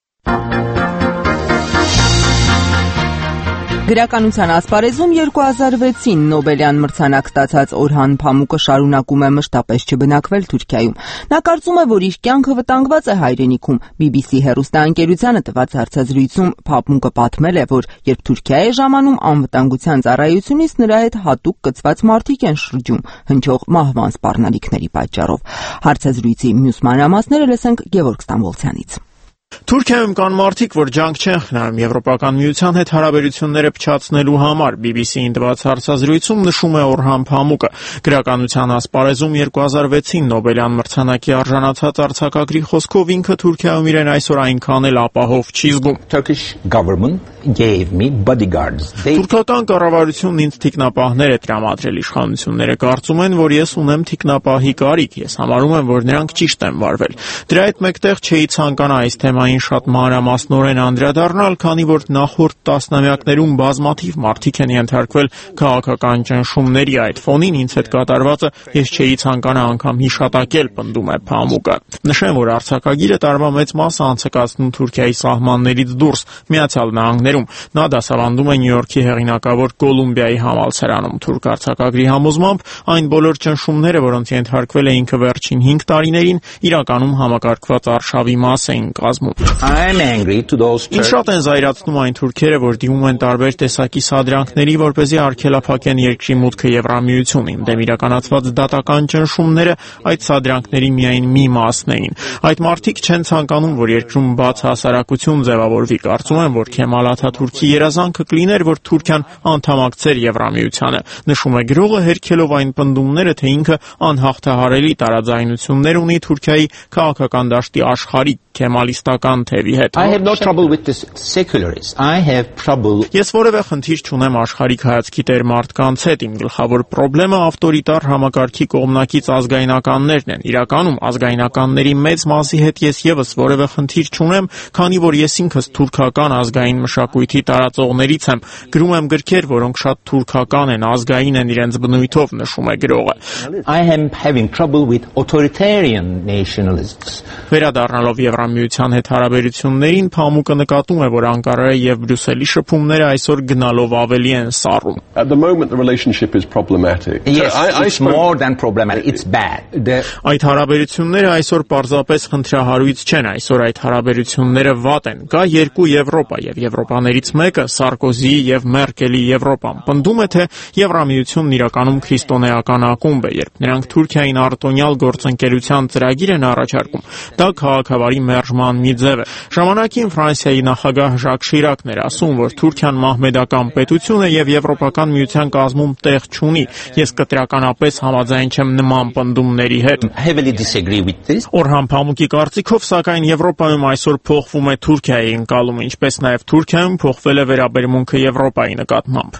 Գրականության ասպարեզում 2006-ին Նոբելյան մրցանակ ստացած Օրհան Փամուկը շարունակում է մշտապես չբնակվել Թուրքիայում։ Նա կարծում է, որ իր կյանքը վտանգված է հայրենիքում։ BBC հեռուստաընկերությանը տված հարցազրույցում Փամուկը պատմել է, որ երբ Թուրքիա է ժամանում, անվտանգության ծառայությունից նրա հետ հատուկ կցված մարդիկ են շրջում, հնչող մահվան սպառնալիքների պատճառով։ Հարցազրույցի մյուս մանրամասները լսենք Գևորգ Ստամբոլցյանից։ Թուրքիայում կան մարդիկ, որ ջանք չեն խնայում Եվրոպական միության հետ հարաբերությունները փչացնելու համար։ BBC-ին տված հարցազրույցում նշում է Օրհան Փամուկը։ Գրականության ասպարեզում 2006-ին Նոբելյան մրցանակի արժանացած արձակագրի խոսքով ինքը Թուրքիայում իրեն այսօր այնքան էլ ապահով չի զգում։ Թուրքական կառավարությունն ինձ թիկնապահներ է տրամադրել։ Իշխանությունները կարծում են, որ ես ունեմ թիկնապահի կարիք։ Ես համարում եմ, որ նրանք ճիշտ են վարվել։ Դրա հետ մեկտեղ չէի ցանկանա այս թեմային շատ մանրամասնորեն անդրադառնալ, քանի որ նախորդ տասնամյակներում բազմաթիվ մարդիկ են ենթարկվել քաղաքական ճնշումների։ Այդ ֆոնին ինձ հետ կատարվածը ես չէի ցանկանա անգամ հիշատակել, պնդում է Փամուկը։ Նշեմ, որ արձակագիրը տարվա մեծ մասը անցկացնում Թուրքիայի սահմաններից դուրս Միացյալ Նահանգներում։ Նա դասավանդում է Նյու Յորքի հեղինակավոր Կոլումբիայի համալսարանում։ Թուրք արձակագրի համոզմամբ այն բոլոր ճնշումները, որոնց ենթարկվել է ինքը վերջին 5 տարիներին, իրականում համակարգված արշավի մաս էին կազմում։ Ինձ շատ են զայրացնում այն թուրքերը, որ դիմում են տարբեր տեսակի սադրանքների, որպեսզի արգելափակեն երկրի մուտքը Եվրամիություն։ Իմ դեմ իրականացված դատական ճնշումները այդ սադրանքների միայն մի մասն էին։ Այդ մարդիկ չեն ցանկանում, որ երկրում բաց հասարակություն ձևավորվի։ Կարծում են, որ Քեմալ Աթաթուրքի երազանքը կլիներ, որ Թուրքիան անդամակցեր Եվրամիությանը։ Նշում է գրողը, հերքելով այն պնդումները, թե ինքը անհաղթահարելի տարաձայնություններ ունի Թուրքիայի քաղաքական դաշտի աշխարհիկ քեմալիստական թևի հետ։ Ես որևէ խնդիր չունեմ աշխարհիկ հայացքի տեր մարդկանց հետ։ Իմ գլխավոր խնդրեմը ավտորիտար համակարգի կողմնակից ազգայնականներն են։ Իրականում ազգայնականների մեծ մասի հետ ես եւս որևէ խնդիր չունեմ, քանի որ ես ինքս թուրքական ազգային մշակույթ մշակույթի տարածողներից եմ, գրում եմ գրքեր, որոնք շատ թուրքական են, ազգային են իրենց բնույթով, նշում է գրողը։ I am having trouble with authoritarian nationalists. Վերադառնալով Եվրամիության հետ հարաբերություններին, Փամուկը նկատում է, որ Անկարայի եւ Բրյուսելի շփումները այսօր գնալով ավելի են սառում։ At the moment the relationship is problematic. Yes, it's more than problematic, it's bad. Այդ հարաբերությունները այսօր պարզապես խնդրահարույց չեն, այսօր այդ հարաբերությունները վատ են։ Կա երկու Եվրոպա եւ Եվրոպաներից մեկը Սարկոզիի եւ Մերկելի Եվրոպան։ Պնդում է, թե Եվրամիությունն իրականում քրիստոնեական ակումբ է, երբ նրանք Թուրքիային արտոնյալ գործընկերության ծրագիր են առաջարկում, դա քաղաքավարի մերժման մի ձև է։ Ժամանակին Ֆրանսիայի նախագահ Ժակ Շիրակն էր ասում, որ Թուրքիան մահմեդական պետություն է եւ Եվրոպական միության կազմում տեղ չունի։ Ես կտրականապես համաձայն չեմ նման պնդումների հետ։ Օրհան Փամուկի կարծիքով, սակայն Եվրոպայում այսօր փոխվում է Թուրքիայի ընկալումը, ինչպես նաև Թուրքիայում փոխվել է վերաբերմունքը Եվրոպայի նկատմամբ։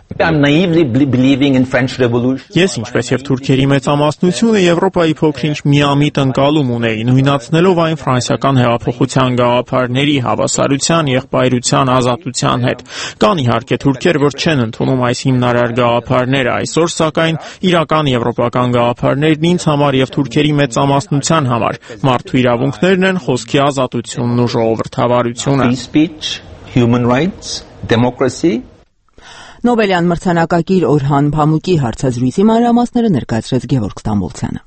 Ես, ինչպես եւ թուրքերի մեծամասնությունը, Եվրոպայի փոքրինչ միամիտ ընկալում ունեի, նույնացնելով այն ֆրանսիական հեղափոխության գաղափարների, հավասարության, եղբայրության, ազատության հետ։ Կան իհարկե թուրքեր, որ չեն ընդունում այս հիմնարար գաղափարները, այսօր սակայն իրական եվրոպական գաղափարներն ինձ համար եւ թուրքերի մեծամասնության համար մարդու իրավունքներն են, խոսքի ազատությունն ու ժողովրդավարությունը։ Նոբելյան մրցանակակիր Օրհան Փամուկի հարցազրույցի մանրամասները ներկայացրեց Գևորգ Ստամբոլցյանը։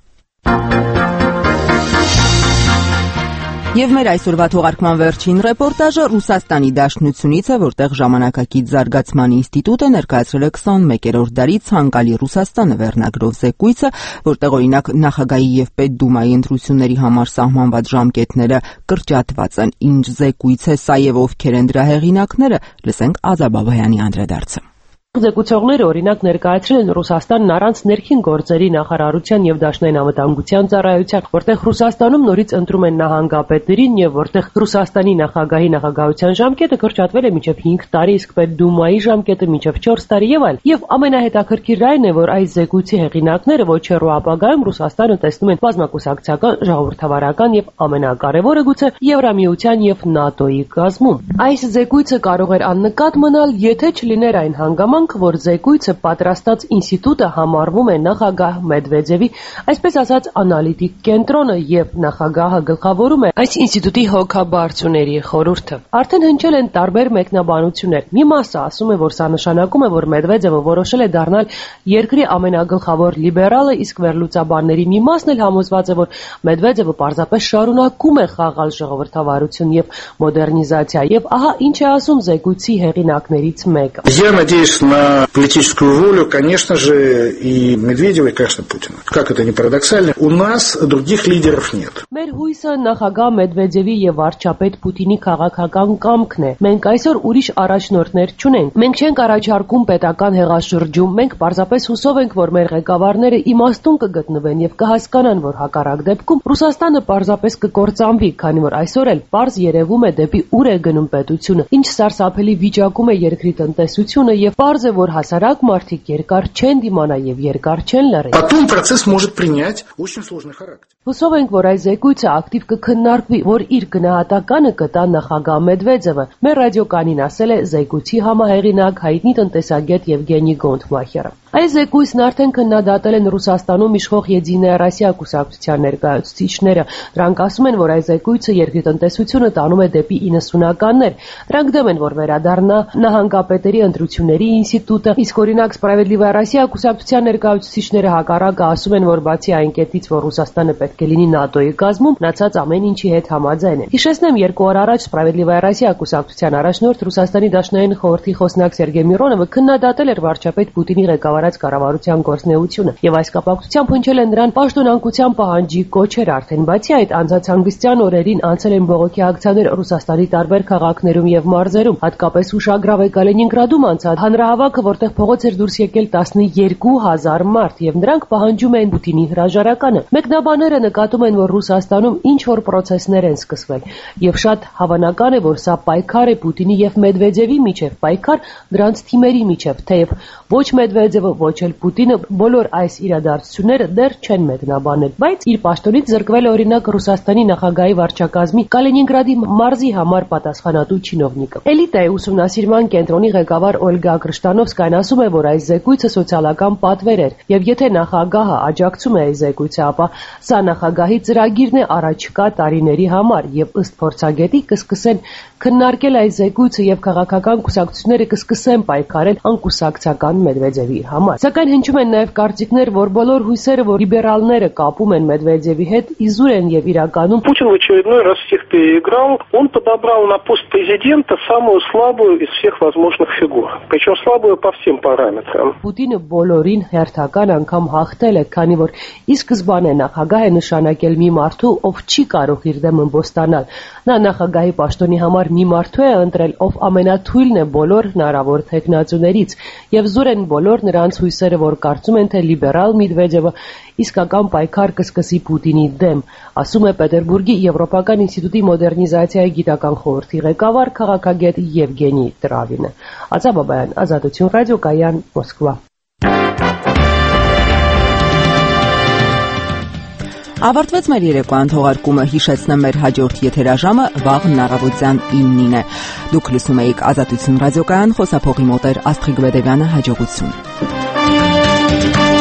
Եվ մեր այսօրվա թողարկման վերջին ռեպորտաժը Ռուսաստանի Դաշնությունից է, որտեղ Ժամանակակից զարգացման ինստիտուտը ներկայացրել է 21-րդ դարի ցանկալի Ռուսաստանը վերնագրով զեկույցը, որտեղ օրինակ նախագահի եւ պետդումայի ընտրությունների համար սահմանված ժամկետները կրճատված են։ Ինչ զեկույց է սա եւ ովքեր են դրա հեղինակները, լսենք Ազա Բաբայանի անդրադարձը։ Ձգուցողները օրինակ ներկայացրել են Ռուսաստանն առանց ներքին գործերի նախարարության եւ Դաշնային անվտանգության ծառայության, որտեղ Ռուսաստանում նորից ընտրում են նահանգապետերին եւ որտեղ Ռուսաստանի նախագահի նախագահության ժամկետը կրճատվել է մինչեւ 5 տարի, իսկ պետդումայի ժամկետը մինչեւ 4 տարի եւ այլ։ Եվ ամենահետաքրքիրն այն է, որ այս զեկույցի հեղինակները ոչ հեռու ապագայում Ռուսաստանը տեսնում են բազմակուսակցական, ժողովրդավարական եւ ամենակարևորը գուցե Եվրամիության եւ ՆԱՏՕ-ի կազմում։ Այս զեկույցը կարող էր աննկատ մնալ, եթե չլիներ այն հանգամանք, որ զեկույցը պատրաստած ինստիտուտը համարվում է նախագահ Մեդվեդևի, այսպես ասած, անալիտիկ կենտրոնը եւ նախագահը գլխավորում է այս ինստիտուտի հոգաբարձուների խորհուրդը։ Արդեն հնչել են տարբեր մեկնաբանություններ։ Մի մասը ասում է, որ սա նշանակում է, որ Մեդվեդևը որոշել է դառնալ երկրի ամենագլխավոր լիբերալը, իսկ վերլուծաբանների մի մասն էլ համոզված է, որ Մեդվեդևը պարզապես шарունակում է խաղալ ժողովրդավարություն եւ մոդեռնիզացիա։ Եվ ահա ինչ է ասում զեկույցի հեղինակներից մեկը։ На политическую волю, конечно же, и Медведева, и, конечно, Путина. Как это ни парадоксально, у нас других лидеров нет. Մեր հույսը նախագահ Մեդվեդևի եւ վարչապետ Պուտինի քաղաքական կամքն է։ Մենք այսօր ուրիշ առաջնորդներ չունենք։ Մենք չենք առաջարկում պետական հեղաշրջում, մենք պարզապես հուսով ենք, որ մեր ղեկավարները իմաստուն կգտնվեն եւ կհասկանան, որ հակառակ դեպքում Ռուսաստանը պարզապես կկործանվի, քանի որ այսօր էլ պարզ երևում է դեպի ուր է գնում պետությունը, ինչ սարսափելի վիճակում է երկրի տնտեսությունը եւ պարզ է, որ հասարակ մարդիկ երկար չեն դիմանա եւ երկար չեն լռի։ Потом процесс может принять очень сложный характер. Հուսով ենք, որ այս զեկույցը ակտիվ կքննարկվի, որ իր գնահատականը կտա նախագահ Մեդվեդևը։ Մեր ռադիոկանին ասել է զեկույցի համահեղինակ հայտնի տնտեսագետ Եվգենի Գոնթմախերը։ Այս զեկույցն արդեն քննադատել են Ռուսաստանում իշխող Եդիная Ռոսիա կուսակցության ներկայացուցիչները։ Դրանք ասում են, որ այս զեկույցը երկրի տնտեսությունը տանում է դեպի 90-ականներ։ Դրանք դեմ են, որ վերադառնա նահանգապետերի ընտրությունների ինստիտուտը, իսկ օրինակ Սպրավեդլիվая Ռոսիա կուսակցության ներկայացուցիչները հակառակը ասում են, որ բացի այն կետից, որ Ռուսաստանը պետք է լինի ՆԱՏՕ-ի կազմում, մնացած ամեն ինչի հետ համաձայն են։ Հիշեցնեմ, 2 օր առաջ Սպրավեդլիվая Ռոսիա կուսակցության առաջնորդ Ռուսաստանի Դաշնային խորհրդի խոսնակ Սերգեյ Միրոնովը քննադատել էր վարչապետ Պուտինի ղեկավարած կառավարության գործունեությունը եւ այս կապակցությամբ հնչել են նրան պաշտոնանկության պահանջի կոչեր արդեն, բացի այդ անցած օրերին անցել են բողոքի ակցիաներ Ռուսաստանի տարբեր քաղաքներում եւ մարզերում, հատկապես ուշագրավ է Կալինինգրադում անցած հանրահավաք հավաքը, որտեղ փողոց էր դուրս եկել 12,000 մարդ, եւ նրանք պահանջում էին Պուտինի հրաժարականը։ Մեկնաբանները նկատում են, որ Ռուսաստանում ինչ որ պրոցեսներ են սկսվել, եւ շատ հավանական է, որ սա պայքար է Պուտինի եւ Մեդվեդևի միջեւ, պայքար դրանց թիմերի միջեւ, թեև ոչ Մեդվեդևը, ոչ էլ Պուտինը բոլոր այս իրադարձությունները դեռ չեն մեկնաբանել, բայց իր պաշտոնից զրկվել է օրինակ Ռուսաստանի նախագահի վարչակազմի Կալինինգրադի մարզի համար պատասխանատու չինովնիկը։ Էլիտայի ուսումնասիրման կենտրոնի ղեկավար Օլգա Կրշտանովսկան ասում է, որ այս զեկույցը սոցիալական պատվեր էր, եւ եթե նախագահը աջակցում է այս զեկույցը, ապա սա նախագահի ծրագիրն է առաջկա տարիների համար, եւ ըստ փորձագետի կսկսեն քննարկել այս զեկույցը եւ քաղաքական կուսակցությունները կսկսեն պայքարել անկուսակցական Մեդվեդևի համար։ Սակայն հնչում են նաեւ կարծիքներ, որ բոլոր հույսերը, որ լիբերալները կապում են Մեդվեդևի հետ, իզուր են եւ իրականում Путин в очередной раз всех переиграл. Он подобрал на пост президента самую слабую из всех возможных фигур. Причем слабую по всем параметрам. Պուտինը բոլորին հերթական անգամ հաղթել է, քանի որ ի սկզբանե նախագահ է նշանակել մի մարդու, ով չի կարող իր դեմ ըմբոստանալ։ Նա նախագահի պաշտոնի համար մի մարդու է ընտրել, ով ամենաթույլն է բոլոր հնարավոր թեկնածուներից, եւ զուր են բոլոր նրանց հույսերը, որ կարծում են, թե լիբերալ Մեդվեդևը իսկական պայքար կսկսի Պուտինի դեմ, ասում է Պետերբուրգի Եվրոպական ինստիտուտի մոդեռնիզացիայի գիտական խորհրդի ղեկավար քաղաքագետ Եվգենի Տրավինը։ Ածաբաբայան, Ազատություն ռադիոկայան, Մոսկվա։ Ավարտվեց մեր երեկոյան թողարկումը, հիշեցնեմ մեր հաջորդ եթերաժամը վաղն առավոտյան 9-ին է։ Դուք լսում էիք Ազատություն ռադիոկայան, խոսափողի մոտ էր Աստղիկ Բեդևյանը, հաջողություն։